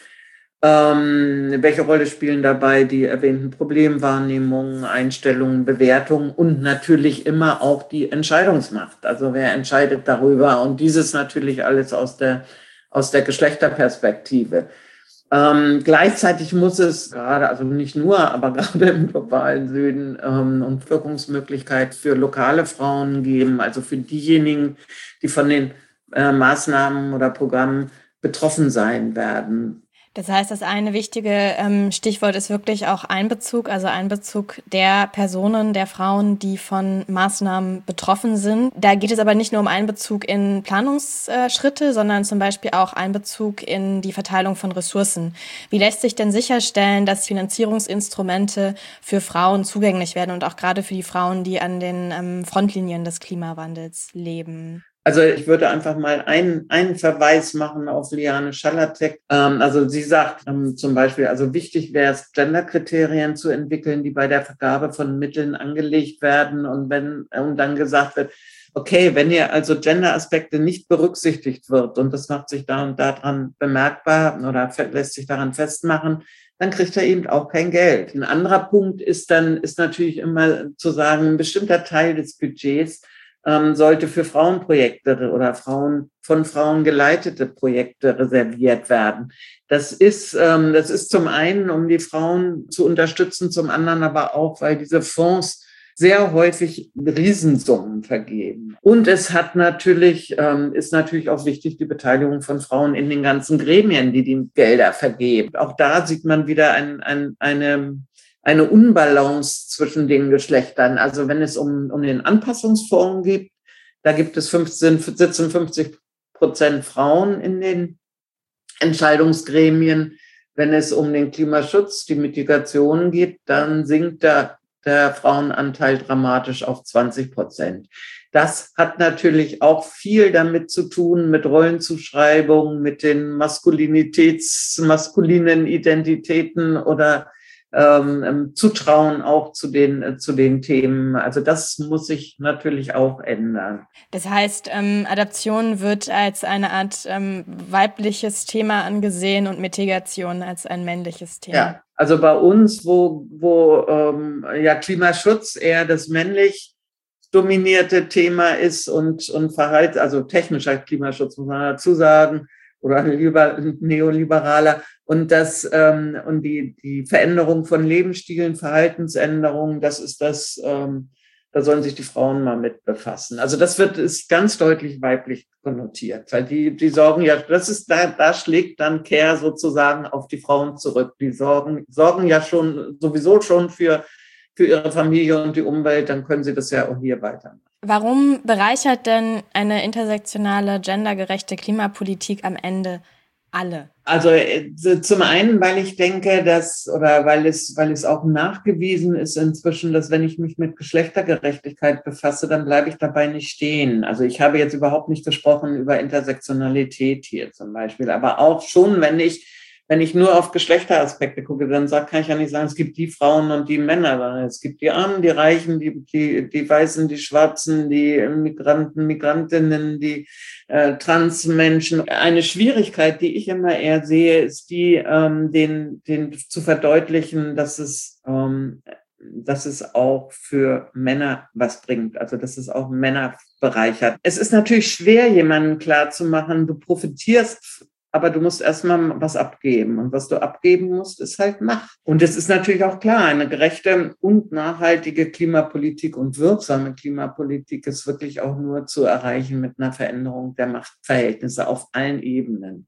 Ähm, welche Rolle spielen dabei die erwähnten Problemwahrnehmungen, Einstellungen, Bewertungen und natürlich immer auch die Entscheidungsmacht? Also wer entscheidet darüber? Und dieses natürlich alles aus der aus der Geschlechterperspektive. Ähm, gleichzeitig muss es gerade, also nicht nur, aber gerade im globalen Süden ähm, und Wirkungsmöglichkeit für lokale Frauen geben, also für diejenigen, die von den äh, Maßnahmen oder Programmen betroffen sein werden. Das heißt, das eine wichtige ähm, Stichwort ist wirklich auch Einbezug, also Einbezug der Personen, der Frauen, die von Maßnahmen betroffen sind. Da geht es aber nicht nur um Einbezug in Planungsschritte, sondern zum Beispiel auch Einbezug in die Verteilung von Ressourcen. Wie lässt sich denn sicherstellen, dass Finanzierungsinstrumente für Frauen zugänglich werden und auch gerade für die Frauen, die an den ähm, Frontlinien des Klimawandels leben? Also ich würde einfach mal einen, einen Verweis machen auf Liane Schalatek. Ähm, also sie sagt ähm, zum Beispiel, also wichtig wäre es, Genderkriterien zu entwickeln, die bei der Vergabe von Mitteln angelegt werden. Und wenn und dann gesagt wird, okay, wenn hier also Gender-Aspekte nicht berücksichtigt wird und das macht sich da und daran bemerkbar oder lässt sich daran festmachen, dann kriegt er eben auch kein Geld. Ein anderer Punkt ist dann, ist natürlich immer zu sagen, ein bestimmter Teil des Budgets ähm, sollte für Frauenprojekte oder Frauen von Frauen geleitete Projekte reserviert werden. Das ist, ähm, das ist zum einen, um die Frauen zu unterstützen, zum anderen aber auch, weil diese Fonds sehr häufig Riesensummen vergeben. Und es hat natürlich, ähm, ist natürlich auch wichtig, die Beteiligung von Frauen in den ganzen Gremien, die die Gelder vergeben. Auch da sieht man wieder ein, ein, eine, eine Unbalance zwischen den Geschlechtern. Also wenn es um, um den Anpassungsfonds geht, da gibt es fünfzehn, sitzen fünfzig Prozent Frauen in den Entscheidungsgremien. Wenn es um den Klimaschutz, die Mitigation geht, dann sinkt der der Frauenanteil dramatisch auf zwanzig Prozent. Das hat natürlich auch viel damit zu tun, mit Rollenzuschreibungen, mit den Maskulinitäts-, maskulinen Identitäten oder ähm, Zutrauen auch zu den, äh, zu den Themen. Also das muss sich natürlich auch ändern. Das heißt, ähm, Adaption wird als eine Art ähm, weibliches Thema angesehen und Mitigation als ein männliches Thema. Ja. Also bei uns, wo, wo ähm, ja Klimaschutz eher das männlich dominierte Thema ist und, und Verhalts-, also technischer Klimaschutz, muss man dazu sagen, oder lieber neoliberaler, und das ähm, und die, die Veränderung von Lebensstilen, Verhaltensänderungen, das ist das, ähm, da sollen sich die Frauen mal mit befassen. Also das wird, ist ganz deutlich weiblich konnotiert, weil die, die sorgen ja, das ist, da, da schlägt dann Care sozusagen auf die Frauen zurück. Die sorgen, sorgen ja schon, sowieso schon für, für ihre Familie und die Umwelt, dann können sie das ja auch hier weitermachen. Warum bereichert denn eine intersektionale, gendergerechte Klimapolitik am Ende alle? Also zum einen, weil ich denke, dass, oder weil es, weil es auch nachgewiesen ist inzwischen, dass wenn ich mich mit Geschlechtergerechtigkeit befasse, dann bleibe ich dabei nicht stehen. Also ich habe jetzt überhaupt nicht gesprochen über Intersektionalität hier zum Beispiel, aber auch schon, wenn ich Wenn ich nur auf Geschlechteraspekte gucke, dann sag, kann ich ja nicht sagen, es gibt die Frauen und die Männer, sondern es gibt die Armen, die Reichen, die, die, die Weißen, die Schwarzen, die Migranten, Migrantinnen, die äh, Transmenschen. Eine Schwierigkeit, die ich immer eher sehe, ist die, ähm, den, den zu verdeutlichen, dass es ähm, dass es auch für Männer was bringt, also dass es auch Männer bereichert. Es ist natürlich schwer, jemandem klarzumachen, du profitierst, aber du musst erstmal was abgeben. Und was du abgeben musst, ist halt Macht. Und es ist natürlich auch klar, eine gerechte und nachhaltige Klimapolitik und wirksame Klimapolitik ist wirklich auch nur zu erreichen mit einer Veränderung der Machtverhältnisse auf allen Ebenen.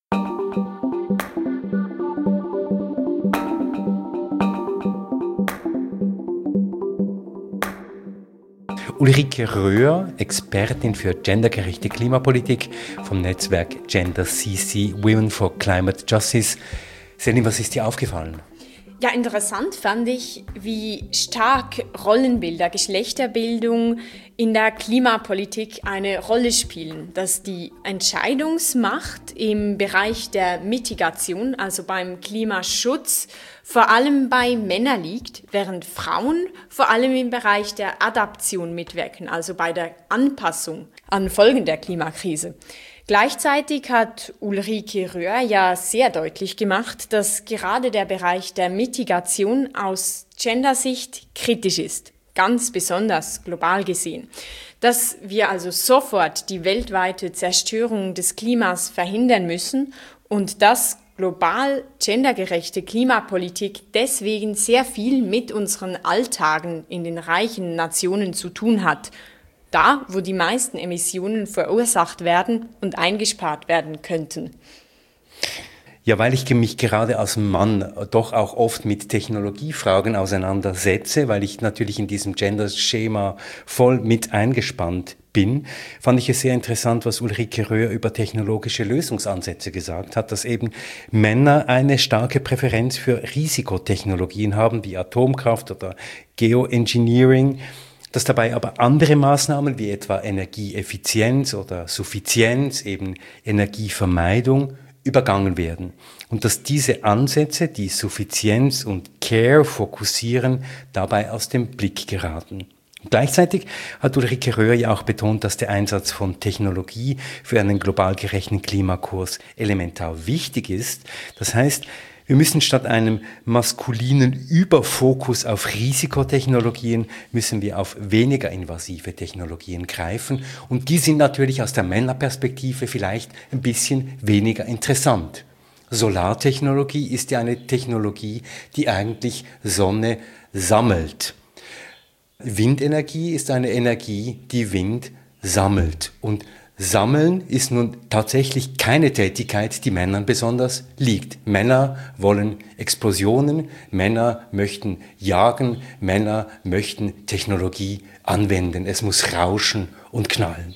Ulrike Röhr, Expertin für gendergerechte Klimapolitik vom Netzwerk Gender C C Women for Climate Justice. Selin, was ist dir aufgefallen? Ja, interessant fand ich, wie stark Rollenbilder, Geschlechterbildung in der Klimapolitik eine Rolle spielen. Dass die Entscheidungsmacht im Bereich der Mitigation, also beim Klimaschutz, vor allem bei Männern liegt, während Frauen vor allem im Bereich der Adaption mitwirken, also bei der Anpassung an Folgen der Klimakrise. Gleichzeitig hat Ulrike Röhr ja sehr deutlich gemacht, dass gerade der Bereich der Mitigation aus Gendersicht kritisch ist, ganz besonders global gesehen. Dass wir also sofort die weltweite Zerstörung des Klimas verhindern müssen und dass global gendergerechte Klimapolitik deswegen sehr viel mit unseren Alltagen in den reichen Nationen zu tun hat. Da, wo die meisten Emissionen verursacht werden und eingespart werden könnten. Ja, weil ich mich gerade als Mann doch auch oft mit Technologiefragen auseinandersetze, weil ich natürlich in diesem Gender-Schema voll mit eingespannt bin, fand ich es sehr interessant, was Ulrike Röhr über technologische Lösungsansätze gesagt hat, dass eben Männer eine starke Präferenz für Risikotechnologien haben, wie Atomkraft oder Geoengineering, dass dabei aber andere Maßnahmen wie etwa Energieeffizienz oder Suffizienz, eben Energievermeidung, übergangen werden. Und dass diese Ansätze, die Suffizienz und Care fokussieren, dabei aus dem Blick geraten. Und gleichzeitig hat Ulrike Röhr ja auch betont, dass der Einsatz von Technologie für einen global gerechten Klimakurs elementar wichtig ist. Das heißt, wir müssen statt einem maskulinen Überfokus auf Risikotechnologien, müssen wir auf weniger invasive Technologien greifen. Und die sind natürlich aus der Männerperspektive vielleicht ein bisschen weniger interessant. Solartechnologie ist ja eine Technologie, die eigentlich Sonne sammelt. Windenergie ist eine Energie, die Wind sammelt. Und Sammeln ist nun tatsächlich keine Tätigkeit, die Männern besonders liegt. Männer wollen Explosionen, Männer möchten jagen, Männer möchten Technologie anwenden. Es muss rauschen und knallen.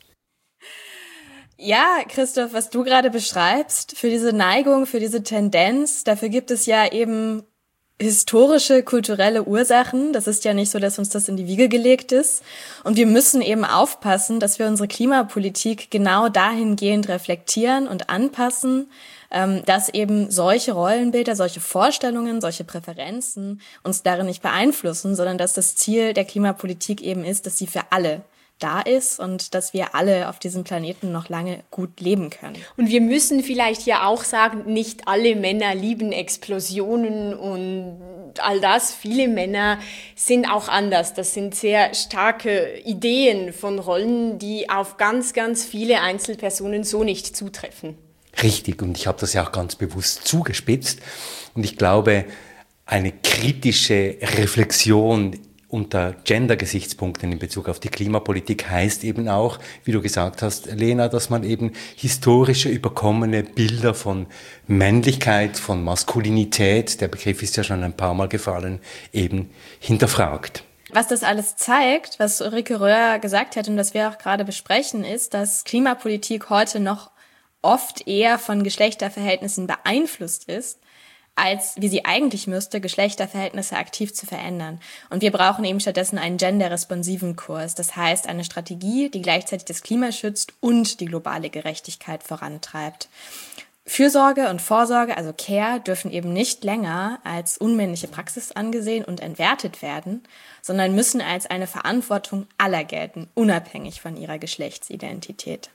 Ja, Christoph, was du gerade beschreibst, für diese Neigung, für diese Tendenz, dafür gibt es ja eben historische, kulturelle Ursachen. Das ist ja nicht so, dass uns das in die Wiege gelegt ist. Und wir müssen eben aufpassen, dass wir unsere Klimapolitik genau dahingehend reflektieren und anpassen, dass eben solche Rollenbilder, solche Vorstellungen, solche Präferenzen uns darin nicht beeinflussen, sondern dass das Ziel der Klimapolitik eben ist, dass sie für alle da ist und dass wir alle auf diesem Planeten noch lange gut leben können. Und wir müssen vielleicht ja auch sagen, nicht alle Männer lieben Explosionen und all das. Viele Männer sind auch anders. Das sind sehr starke Ideen von Rollen, die auf ganz, ganz viele Einzelpersonen so nicht zutreffen. Richtig, und ich habe das ja auch ganz bewusst zugespitzt. Und ich glaube, eine kritische Reflexion unter Gender-Gesichtspunkten in Bezug auf die Klimapolitik heißt eben auch, wie du gesagt hast, Lena, dass man eben historische überkommene Bilder von Männlichkeit, von Maskulinität, der Begriff ist ja schon ein paar Mal gefallen, eben hinterfragt. Was das alles zeigt, was Ulrike Röhr gesagt hat und das wir auch gerade besprechen, ist, dass Klimapolitik heute noch oft eher von Geschlechterverhältnissen beeinflusst ist, als wie sie eigentlich müsste, Geschlechterverhältnisse aktiv zu verändern. Und wir brauchen eben stattdessen einen genderresponsiven Kurs. Das heißt, eine Strategie, die gleichzeitig das Klima schützt und die globale Gerechtigkeit vorantreibt. Fürsorge und Vorsorge, also Care, dürfen eben nicht länger als unmännliche Praxis angesehen und entwertet werden, sondern müssen als eine Verantwortung aller gelten, unabhängig von ihrer Geschlechtsidentität.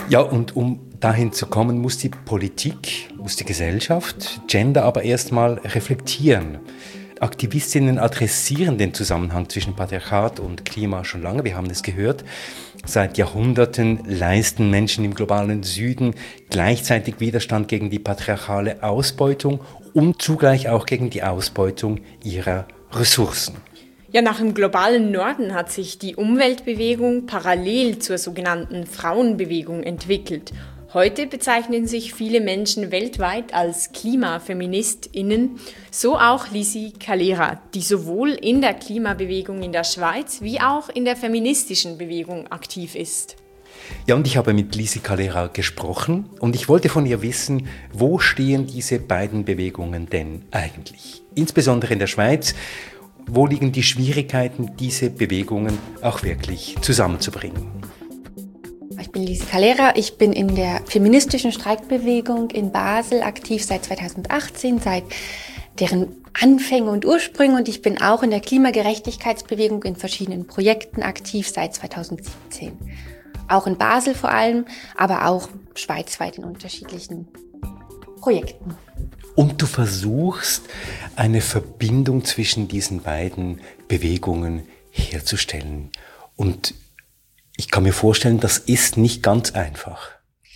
Ja, und um dahin zu kommen, muss die Politik, muss die Gesellschaft Gender aber erstmal reflektieren. Aktivistinnen adressieren den Zusammenhang zwischen Patriarchat und Klima schon lange, wir haben es gehört. Seit Jahrhunderten leisten Menschen im globalen Süden gleichzeitig Widerstand gegen die patriarchale Ausbeutung und zugleich auch gegen die Ausbeutung ihrer Ressourcen. Ja, nach dem globalen Norden hat sich die Umweltbewegung parallel zur sogenannten Frauenbewegung entwickelt. Heute bezeichnen sich viele Menschen weltweit als KlimafeministInnen, so auch Lisi Calera, die sowohl in der Klimabewegung in der Schweiz wie auch in der feministischen Bewegung aktiv ist. Ja, und ich habe mit Lisi Calera gesprochen und ich wollte von ihr wissen, wo stehen diese beiden Bewegungen denn eigentlich? Insbesondere in der Schweiz, wo liegen die Schwierigkeiten, diese Bewegungen auch wirklich zusammenzubringen? Ich bin Lisi Calera, ich bin in der feministischen Streikbewegung in Basel aktiv seit zweitausendachtzehn, seit deren Anfänge und Ursprünge, und ich bin auch in der Klimagerechtigkeitsbewegung in verschiedenen Projekten aktiv seit zweitausendsiebzehn. Auch in Basel vor allem, aber auch schweizweit in unterschiedlichen Projekten. Und du versuchst, eine Verbindung zwischen diesen beiden Bewegungen herzustellen. Und ich kann mir vorstellen, das ist nicht ganz einfach.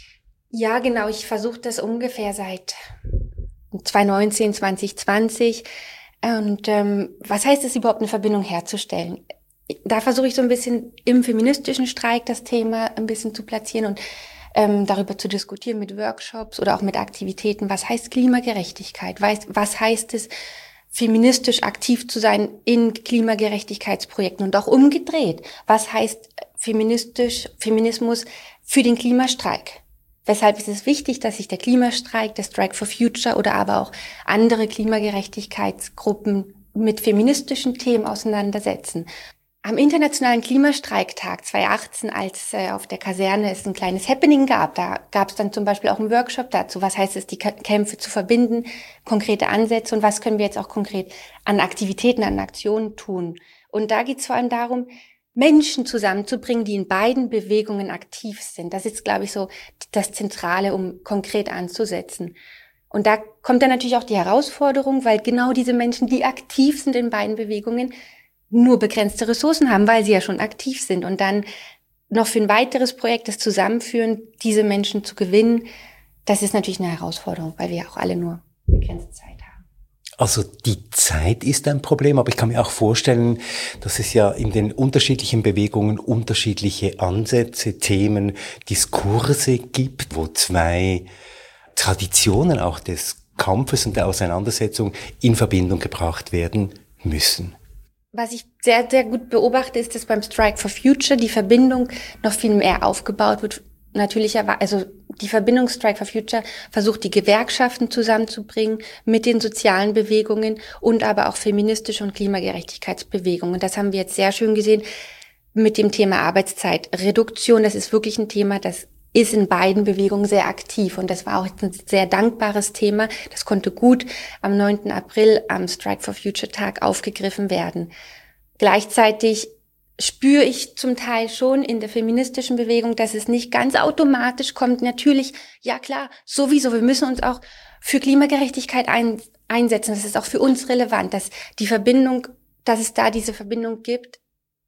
Ja, genau. Ich versuche das ungefähr seit zwanzig neunzehn, zwanzig zwanzig. Und ähm, was heißt es überhaupt, eine Verbindung herzustellen? Da versuche ich so ein bisschen im feministischen Streik das Thema ein bisschen zu platzieren und ähm, darüber zu diskutieren mit Workshops oder auch mit Aktivitäten. Was heißt Klimagerechtigkeit? Was, was heißt es, feministisch aktiv zu sein in Klimagerechtigkeitsprojekten und auch umgedreht? Was heißt feministisch, Feminismus für den Klimastreik? Weshalb ist es wichtig, dass sich der Klimastreik, der Strike for Future oder aber auch andere Klimagerechtigkeitsgruppen mit feministischen Themen auseinandersetzen? Am Internationalen Klimastreiktag zweitausendachtzehn, als äh, auf der Kaserne es ein kleines Happening gab, da gab es dann zum Beispiel auch einen Workshop dazu, was heißt es, die Kämpfe zu verbinden, konkrete Ansätze und was können wir jetzt auch konkret an Aktivitäten, an Aktionen tun. Und da geht es vor allem darum, Menschen zusammenzubringen, die in beiden Bewegungen aktiv sind. Das ist, glaube ich, so das Zentrale, um konkret anzusetzen. Und da kommt dann natürlich auch die Herausforderung, weil genau diese Menschen, die aktiv sind in beiden Bewegungen, nur begrenzte Ressourcen haben, weil sie ja schon aktiv sind. Und dann noch für ein weiteres Projekt das Zusammenführen, diese Menschen zu gewinnen, das ist natürlich eine Herausforderung, weil wir ja auch alle nur begrenzte Zeit haben. Also die Zeit ist ein Problem, aber ich kann mir auch vorstellen, dass es ja in den unterschiedlichen Bewegungen unterschiedliche Ansätze, Themen, Diskurse gibt, wo zwei Traditionen auch des Kampfes und der Auseinandersetzung in Verbindung gebracht werden müssen. Was ich sehr, sehr gut beobachte, ist, dass beim Strike for Future die Verbindung noch viel mehr aufgebaut wird. Natürlich, also die Verbindung Strike for Future versucht, die Gewerkschaften zusammenzubringen mit den sozialen Bewegungen und aber auch feministische und Klimagerechtigkeitsbewegungen. Das haben wir jetzt sehr schön gesehen mit dem Thema Arbeitszeitreduktion. Das ist wirklich ein Thema, das ist in beiden Bewegungen sehr aktiv. Und das war auch ein sehr dankbares Thema. Das konnte gut am neunten April am Strike for Future Tag aufgegriffen werden. Gleichzeitig spüre ich zum Teil schon in der feministischen Bewegung, dass es nicht ganz automatisch kommt. Natürlich, ja klar, sowieso, wir müssen uns auch für Klimagerechtigkeit ein, einsetzen. Das ist auch für uns relevant, dass die Verbindung, dass es da diese Verbindung gibt,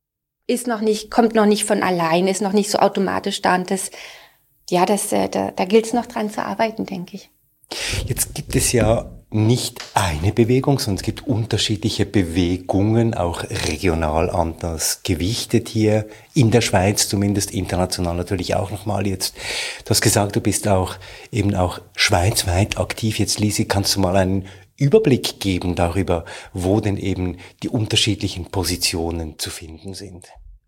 ist noch nicht, kommt noch nicht von allein, ist noch nicht so automatisch da. Und das Ja, das, da, da gilt es noch dran zu arbeiten, denke ich. Jetzt gibt es ja nicht eine Bewegung, sondern es gibt unterschiedliche Bewegungen, auch regional anders gewichtet hier in der Schweiz, zumindest international natürlich auch nochmal jetzt. Du hast gesagt, du bist auch eben auch schweizweit aktiv. Jetzt, Lisi, kannst du mal einen Überblick geben darüber, wo denn eben die unterschiedlichen Positionen zu finden sind?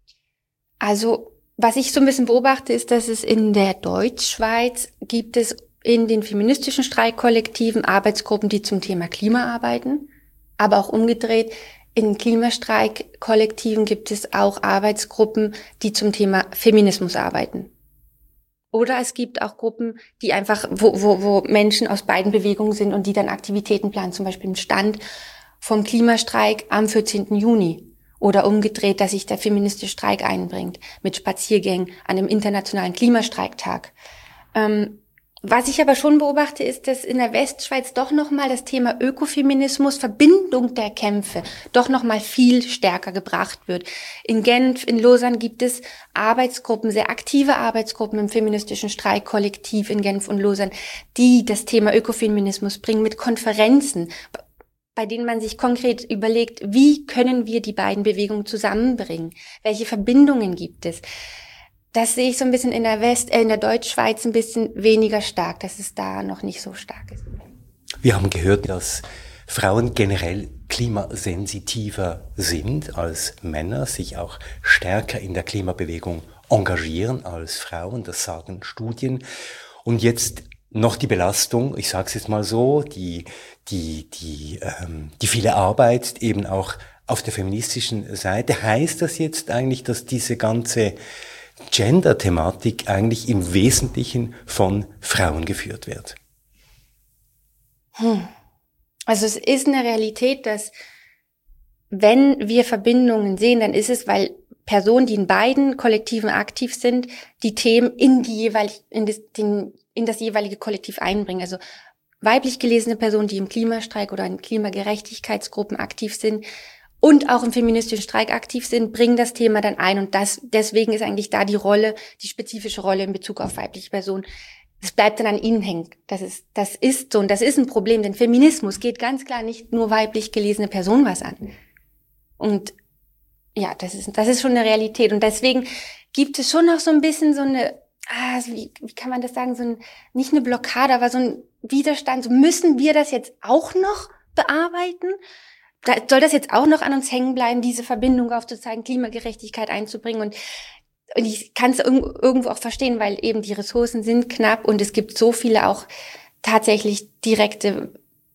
Also, was ich so ein bisschen beobachte, ist, dass es in der Deutschschweiz gibt es in den feministischen Streikkollektiven Arbeitsgruppen, die zum Thema Klima arbeiten, aber auch umgedreht. In Klimastreikkollektiven gibt es auch Arbeitsgruppen, die zum Thema Feminismus arbeiten. Oder es gibt auch Gruppen, die einfach, wo, wo, wo Menschen aus beiden Bewegungen sind und die dann Aktivitäten planen, zum Beispiel im Stand vom Klimastreik am vierzehnten Juni. Oder umgedreht, dass sich der feministische Streik einbringt mit Spaziergängen an dem internationalen Klimastreiktag. Ähm, was ich aber schon beobachte, ist, dass in der Westschweiz doch nochmal das Thema Ökofeminismus, Verbindung der Kämpfe, doch nochmal viel stärker gebracht wird. In Genf, in Lausanne gibt es Arbeitsgruppen, sehr aktive Arbeitsgruppen im feministischen Streikkollektiv in Genf und Lausanne, die das Thema Ökofeminismus bringen mit Konferenzen, bei denen man sich konkret überlegt, wie können wir die beiden Bewegungen zusammenbringen? Welche Verbindungen gibt es? Das sehe ich so ein bisschen in der West, äh, in der Deutschschweiz ein bisschen weniger stark, dass es da noch nicht so stark ist. Wir haben gehört, dass Frauen generell klimasensitiver sind als Männer, sich auch stärker in der Klimabewegung engagieren als Frauen, das sagen Studien. Und jetzt noch die Belastung, ich sage es jetzt mal so, die die die ähm, die viele Arbeit eben auch auf der feministischen Seite. Heißt das jetzt eigentlich, dass diese ganze Gender-Thematik eigentlich im Wesentlichen von Frauen geführt wird? Hm. Also es ist eine Realität, dass wenn wir Verbindungen sehen, dann ist es, weil Personen, die in beiden Kollektiven aktiv sind, die Themen in die jeweilig in das, den, in das jeweilige Kollektiv einbringen. Also weiblich gelesene Personen, die im Klimastreik oder in Klimagerechtigkeitsgruppen aktiv sind und auch im feministischen Streik aktiv sind, bringen das Thema dann ein. Und das deswegen ist eigentlich da die Rolle, die spezifische Rolle in Bezug auf weibliche Personen. Es bleibt dann an ihnen hängen. Das ist, das ist so und das ist ein Problem, denn Feminismus geht ganz klar nicht nur weiblich gelesene Personen was an. Und ja, das ist, das ist schon eine Realität. Und deswegen gibt es schon noch so ein bisschen so eine, ah, wie, wie kann man das sagen, so ein, nicht eine Blockade, aber so ein Widerstand. So müssen wir das jetzt auch noch bearbeiten? Da, soll das jetzt auch noch an uns hängen bleiben, diese Verbindung aufzuzeigen, Klimagerechtigkeit einzubringen? Und, und ich kann es irgendwo auch verstehen, weil eben die Ressourcen sind knapp und es gibt so viele auch tatsächlich direkte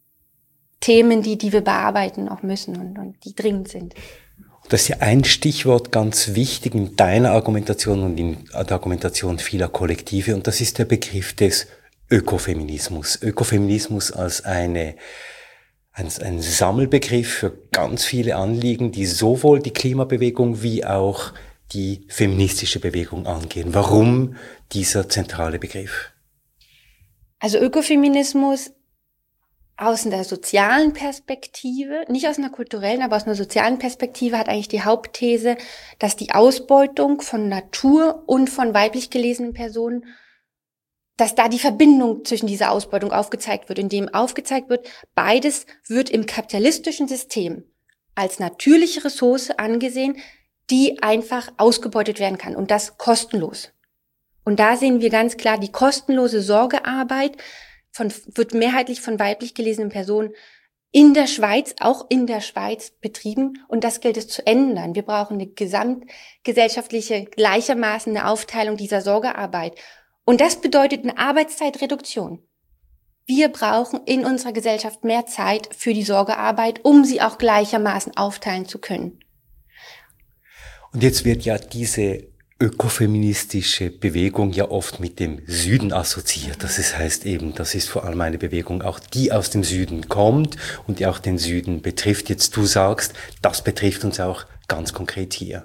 Themen, die, die wir bearbeiten auch müssen und, und die dringend sind. Das ist ja ein Stichwort ganz wichtig in deiner Argumentation und in der Argumentation vieler Kollektive, und das ist der Begriff des Ökofeminismus. Ökofeminismus als eine, als ein Sammelbegriff für ganz viele Anliegen, die sowohl die Klimabewegung wie auch die feministische Bewegung angehen. Warum dieser zentrale Begriff? Also Ökofeminismus aus einer sozialen Perspektive, nicht aus einer kulturellen, aber aus einer sozialen Perspektive hat eigentlich die Hauptthese, dass die Ausbeutung von Natur und von weiblich gelesenen Personen, dass da die Verbindung zwischen dieser Ausbeutung aufgezeigt wird, indem aufgezeigt wird, beides wird im kapitalistischen System als natürliche Ressource angesehen, die einfach ausgebeutet werden kann und das kostenlos. Und da sehen wir ganz klar, die kostenlose Sorgearbeit Von, wird mehrheitlich von weiblich gelesenen Personen in der Schweiz, auch in der Schweiz betrieben. Und das gilt es zu ändern. Wir brauchen eine gesamtgesellschaftliche, gleichermaßen eine Aufteilung dieser Sorgearbeit. Und das bedeutet eine Arbeitszeitreduktion. Wir brauchen in unserer Gesellschaft mehr Zeit für die Sorgearbeit, um sie auch gleichermaßen aufteilen zu können. Und jetzt wird ja diese ökofeministische Bewegung ja oft mit dem Süden assoziiert. Das heißt eben, das ist vor allem eine Bewegung, auch die aus dem Süden kommt und die auch den Süden betrifft. Jetzt du sagst, das betrifft uns auch ganz konkret hier.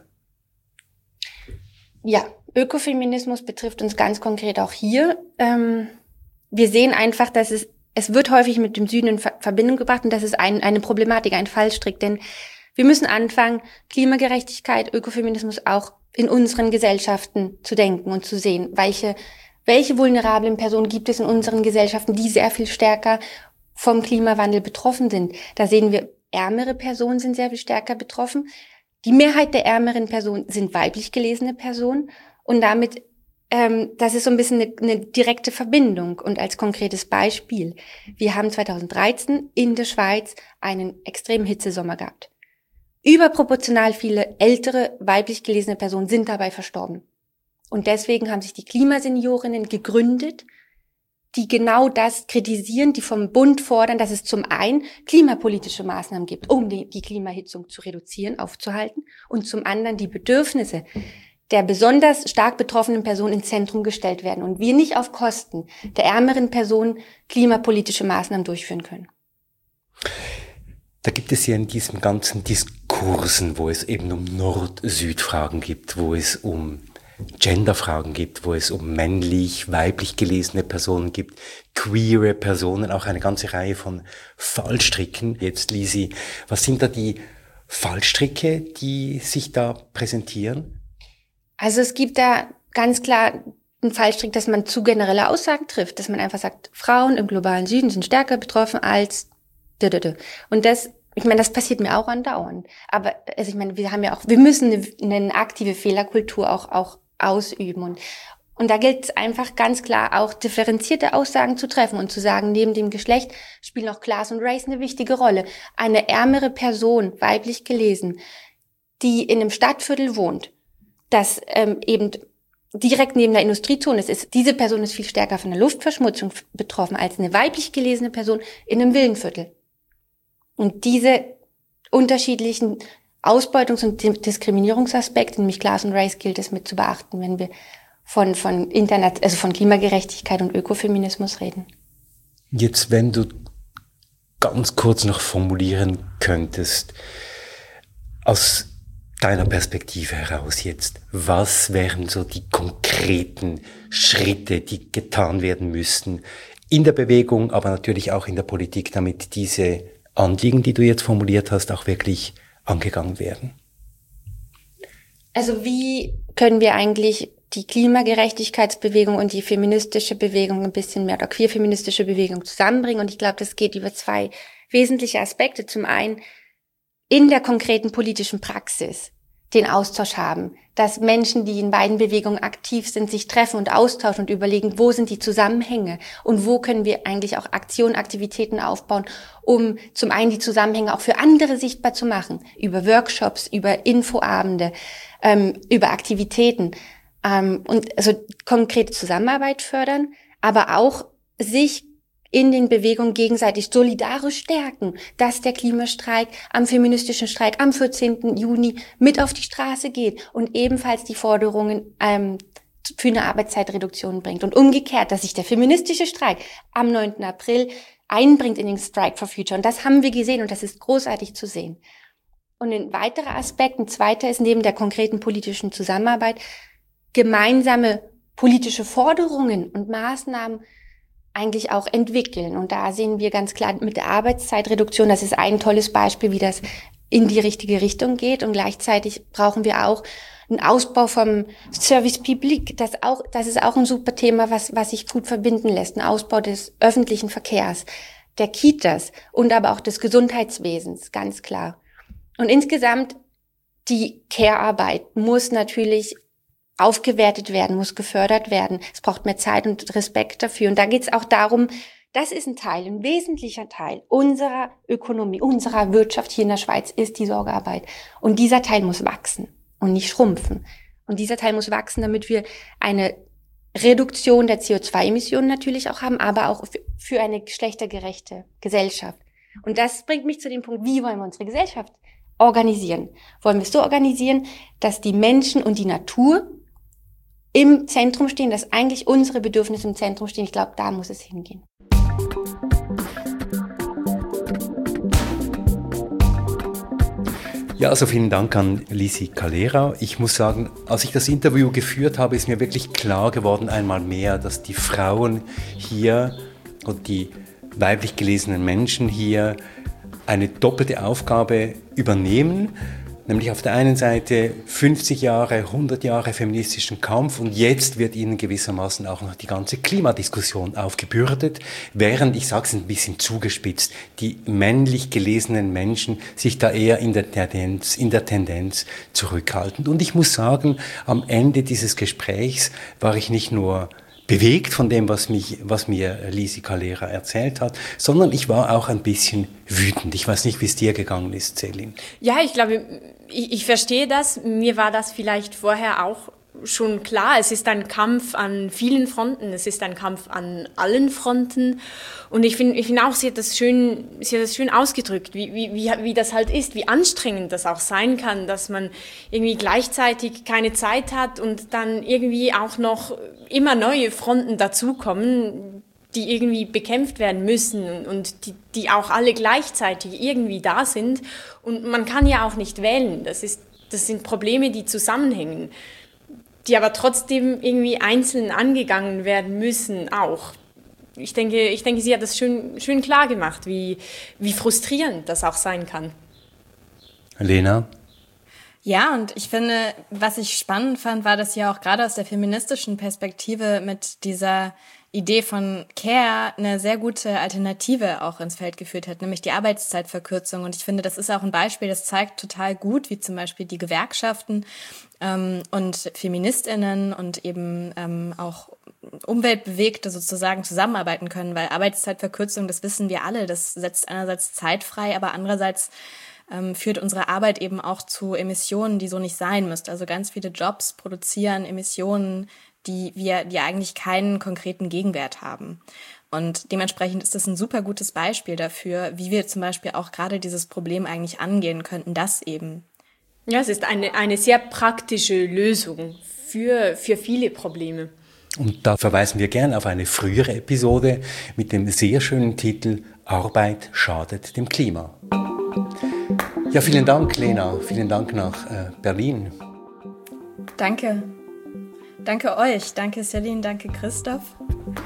Ja, Ökofeminismus betrifft uns ganz konkret auch hier. Ähm, wir sehen einfach, dass es, es wird häufig mit dem Süden in Verbindung gebracht und das ist ein, eine Problematik, ein Fallstrick, denn wir müssen anfangen, Klimagerechtigkeit, Ökofeminismus auch in unseren Gesellschaften zu denken und zu sehen, welche, welche vulnerablen Personen gibt es in unseren Gesellschaften, die sehr viel stärker vom Klimawandel betroffen sind. Da sehen wir, ärmere Personen sind sehr viel stärker betroffen. Die Mehrheit der ärmeren Personen sind weiblich gelesene Personen und damit, ähm, das ist so ein bisschen eine, eine direkte Verbindung. Und als konkretes Beispiel, wir haben zweitausenddreizehn in der Schweiz einen extremen Hitzesommer gehabt. Überproportional viele ältere, weiblich gelesene Personen sind dabei verstorben. Und deswegen haben sich die Klimaseniorinnen gegründet, die genau das kritisieren, die vom Bund fordern, dass es zum einen klimapolitische Maßnahmen gibt, um die, die Klimaerhitzung zu reduzieren, aufzuhalten, und zum anderen die Bedürfnisse der besonders stark betroffenen Personen ins Zentrum gestellt werden und wir nicht auf Kosten der ärmeren Personen klimapolitische Maßnahmen durchführen können. Da gibt es ja in diesem ganzen Diskurs Diskursen, wo es eben um Nord-Süd-Fragen gibt, wo es um Gender-Fragen gibt, wo es um männlich, weiblich gelesene Personen gibt, queere Personen, auch eine ganze Reihe von Fallstricken. Jetzt, Lisi, was sind da die Fallstricke, die sich da präsentieren? Also es gibt da ganz klar einen Fallstrick, dass man zu generelle Aussagen trifft, dass man einfach sagt, Frauen im globalen Süden sind stärker betroffen als und das, ich meine, das passiert mir auch andauernd. Aber also ich meine, wir haben ja auch, wir müssen eine, eine aktive Fehlerkultur auch auch ausüben und und da gilt es einfach ganz klar auch differenzierte Aussagen zu treffen und zu sagen, neben dem Geschlecht spielen auch Class und Race eine wichtige Rolle. Eine ärmere Person, weiblich gelesen, die in einem Stadtviertel wohnt, das ähm, eben direkt neben der Industriezone ist, ist, diese Person ist viel stärker von der Luftverschmutzung betroffen als eine weiblich gelesene Person in einem Villenviertel. Und diese unterschiedlichen Ausbeutungs- und Diskriminierungsaspekte, nämlich Class und Race, gilt es mit zu beachten, wenn wir von, von Internet, also von Klimagerechtigkeit und Ökofeminismus reden. Jetzt, wenn du ganz kurz noch formulieren könntest, aus deiner Perspektive heraus jetzt, was wären so die konkreten Schritte, die getan werden müssten in der Bewegung, aber natürlich auch in der Politik, damit diese Anliegen, die du jetzt formuliert hast, auch wirklich angegangen werden? Also wie können wir eigentlich die Klimagerechtigkeitsbewegung und die feministische Bewegung ein bisschen mehr, oder queer-feministische Bewegung zusammenbringen? Und ich glaube, das geht über zwei wesentliche Aspekte. Zum einen in der konkreten politischen Praxis den Austausch haben, dass Menschen, die in beiden Bewegungen aktiv sind, sich treffen und austauschen und überlegen, wo sind die Zusammenhänge und wo können wir eigentlich auch Aktionen, Aktivitäten aufbauen, um zum einen die Zusammenhänge auch für andere sichtbar zu machen, über Workshops, über Infoabende, ähm, über Aktivitäten ähm, und also konkrete Zusammenarbeit fördern, aber auch sich in den Bewegungen gegenseitig solidarisch stärken, dass der Klimastreik am feministischen Streik am vierzehnten Juni mit auf die Straße geht und ebenfalls die Forderungen ähm, für eine Arbeitszeitreduktion bringt. Und umgekehrt, dass sich der feministische Streik am neunten April einbringt in den Strike for Future. Und das haben wir gesehen und das ist großartig zu sehen. Und ein weiterer Aspekt, ein zweiter ist neben der konkreten politischen Zusammenarbeit, gemeinsame politische Forderungen und Maßnahmen eigentlich auch entwickeln. Und da sehen wir ganz klar mit der Arbeitszeitreduktion, das ist ein tolles Beispiel, wie das in die richtige Richtung geht. Und gleichzeitig brauchen wir auch einen Ausbau vom Service Public. Das auch, das ist auch ein super Thema, was, was sich gut verbinden lässt. Ein Ausbau des öffentlichen Verkehrs, der Kitas und aber auch des Gesundheitswesens, ganz klar. Und insgesamt die Care-Arbeit muss natürlich aufgewertet werden, muss gefördert werden. Es braucht mehr Zeit und Respekt dafür. Und da geht es auch darum, das ist ein Teil, ein wesentlicher Teil unserer Ökonomie, unserer Wirtschaft hier in der Schweiz ist die Sorgearbeit. Und dieser Teil muss wachsen und nicht schrumpfen. Und dieser Teil muss wachsen, damit wir eine Reduktion der C O zwei Emissionen natürlich auch haben, aber auch für eine geschlechtergerechte Gesellschaft. Und das bringt mich zu dem Punkt, wie wollen wir unsere Gesellschaft organisieren? Wollen wir es so organisieren, dass die Menschen und die Natur im Zentrum stehen, dass eigentlich unsere Bedürfnisse im Zentrum stehen? Ich glaube, da muss es hingehen. Ja, also vielen Dank an Lisi Calera. Ich muss sagen, als ich das Interview geführt habe, ist mir wirklich klar geworden einmal mehr, dass die Frauen hier und die weiblich gelesenen Menschen hier eine doppelte Aufgabe übernehmen. Nämlich auf der einen Seite fünfzig Jahre, hundert Jahre feministischen Kampf und jetzt wird ihnen gewissermaßen auch noch die ganze Klimadiskussion aufgebürdet, während, ich sage es ein bisschen zugespitzt, die männlich gelesenen Menschen sich da eher in der Tendenz, in der Tendenz zurückhalten. Und ich muss sagen, am Ende dieses Gesprächs war ich nicht nur bewegt von dem, was mich, was mir Lisi Calera erzählt hat, sondern ich war auch ein bisschen wütend. Ich weiß nicht, wie es dir gegangen ist, Celine. Ja, ich glaube, ich, ich verstehe das. Mir war das vielleicht vorher auch schon klar. Es ist ein Kampf an vielen Fronten. Es ist ein Kampf an allen Fronten. Und ich finde, ich finde auch, sie hat das schön, sie hat das schön ausgedrückt, wie, wie, wie, wie das halt ist, wie anstrengend das auch sein kann, dass man irgendwie gleichzeitig keine Zeit hat und dann irgendwie auch noch immer neue Fronten dazukommen, die irgendwie bekämpft werden müssen und die, die auch alle gleichzeitig irgendwie da sind. Und man kann ja auch nicht wählen. Das ist, das sind Probleme, die zusammenhängen, die aber trotzdem irgendwie einzeln angegangen werden müssen auch. Ich denke, ich denke, sie hat das schön, schön klar gemacht, wie, wie frustrierend das auch sein kann. Lena? Ja, und ich finde, was ich spannend fand, war, dass ja auch gerade aus der feministischen Perspektive mit dieser Idee von Care eine sehr gute Alternative auch ins Feld geführt hat, nämlich die Arbeitszeitverkürzung. Und ich finde, das ist auch ein Beispiel, das zeigt total gut, wie zum Beispiel die Gewerkschaften ähm, und FeministInnen und eben ähm, auch Umweltbewegte sozusagen zusammenarbeiten können, weil Arbeitszeitverkürzung, das wissen wir alle, das setzt einerseits Zeit frei, aber andererseits ähm, führt unsere Arbeit eben auch zu Emissionen, die so nicht sein müssten. Also ganz viele Jobs produzieren Emissionen, die wir, die eigentlich keinen konkreten Gegenwert haben. Und dementsprechend ist das ein super gutes Beispiel dafür, wie wir zum Beispiel auch gerade dieses Problem eigentlich angehen könnten, das eben. Ja, es ist eine, eine sehr praktische Lösung für, für viele Probleme. Und da verweisen wir gern auf eine frühere Episode mit dem sehr schönen Titel Arbeit schadet dem Klima. Ja, vielen Dank, Lena. Vielen Dank nach äh, Berlin. Danke. Danke euch. Danke, Celine. Danke, Christoph.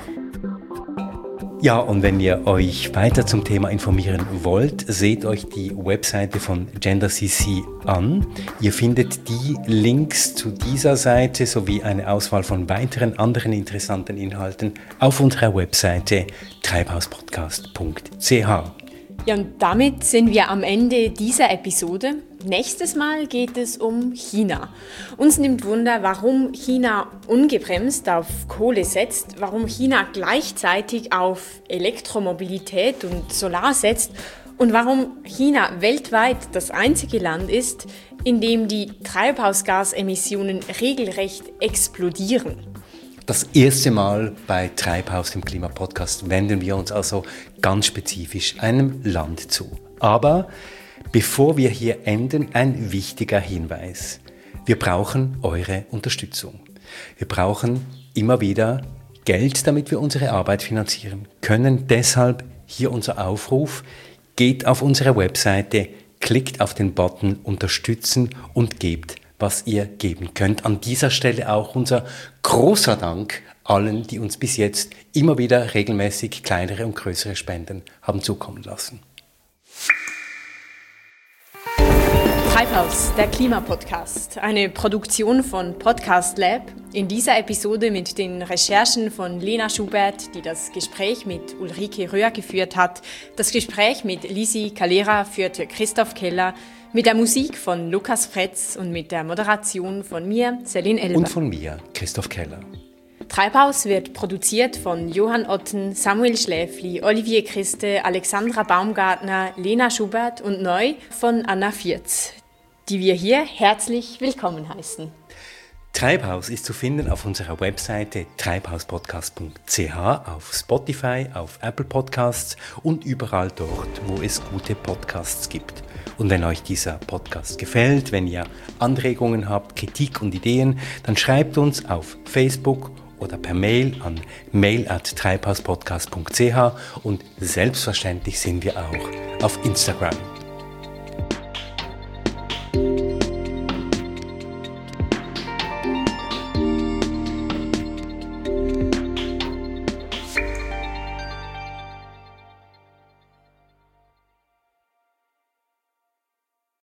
Ja, und wenn ihr euch weiter zum Thema informieren wollt, seht euch die Webseite von Gender C C an. Ihr findet die Links zu dieser Seite sowie eine Auswahl von weiteren anderen interessanten Inhalten auf unserer Webseite treibhauspodcast punkt c h. Ja, und damit sind wir am Ende dieser Episode. Nächstes Mal geht es um China. Uns nimmt Wunder, warum China ungebremst auf Kohle setzt, warum China gleichzeitig auf Elektromobilität und Solar setzt und warum China weltweit das einzige Land ist, in dem die Treibhausgasemissionen regelrecht explodieren. Das erste Mal bei Treibhaus, dem Klimapodcast, wenden wir uns also ganz spezifisch einem Land zu. Aber bevor wir hier enden, ein wichtiger Hinweis. Wir brauchen eure Unterstützung. Wir brauchen immer wieder Geld, damit wir unsere Arbeit finanzieren können. Deshalb hier unser Aufruf. Geht auf unsere Webseite, klickt auf den Button Unterstützen und gebt, was ihr geben könnt. An dieser Stelle auch unser großer Dank allen, die uns bis jetzt immer wieder regelmäßig kleinere und größere Spenden haben zukommen lassen. Treibhaus, der Klimapodcast, eine Produktion von Podcast Lab. In dieser Episode mit den Recherchen von Lena Schubert, die das Gespräch mit Ulrike Röhr geführt hat. Das Gespräch mit Lisi Calera führte Christoph Keller, mit der Musik von Lukas Fretz und mit der Moderation von mir, Celine Elber. Und von mir, Christoph Keller. Treibhaus wird produziert von Johann Otten, Samuel Schläfli, Olivier Christe, Alexandra Baumgartner, Lena Schubert und neu von Anna Vierz, die wir hier herzlich willkommen heißen. Treibhaus ist zu finden auf unserer Webseite treibhauspodcast punkt c h, auf Spotify, auf Apple Podcasts und überall dort, wo es gute Podcasts gibt. Und wenn euch dieser Podcast gefällt, wenn ihr Anregungen habt, Kritik und Ideen, dann schreibt uns auf Facebook oder per Mail an mail at treibhauspodcast punkt c h und selbstverständlich sind wir auch auf Instagram.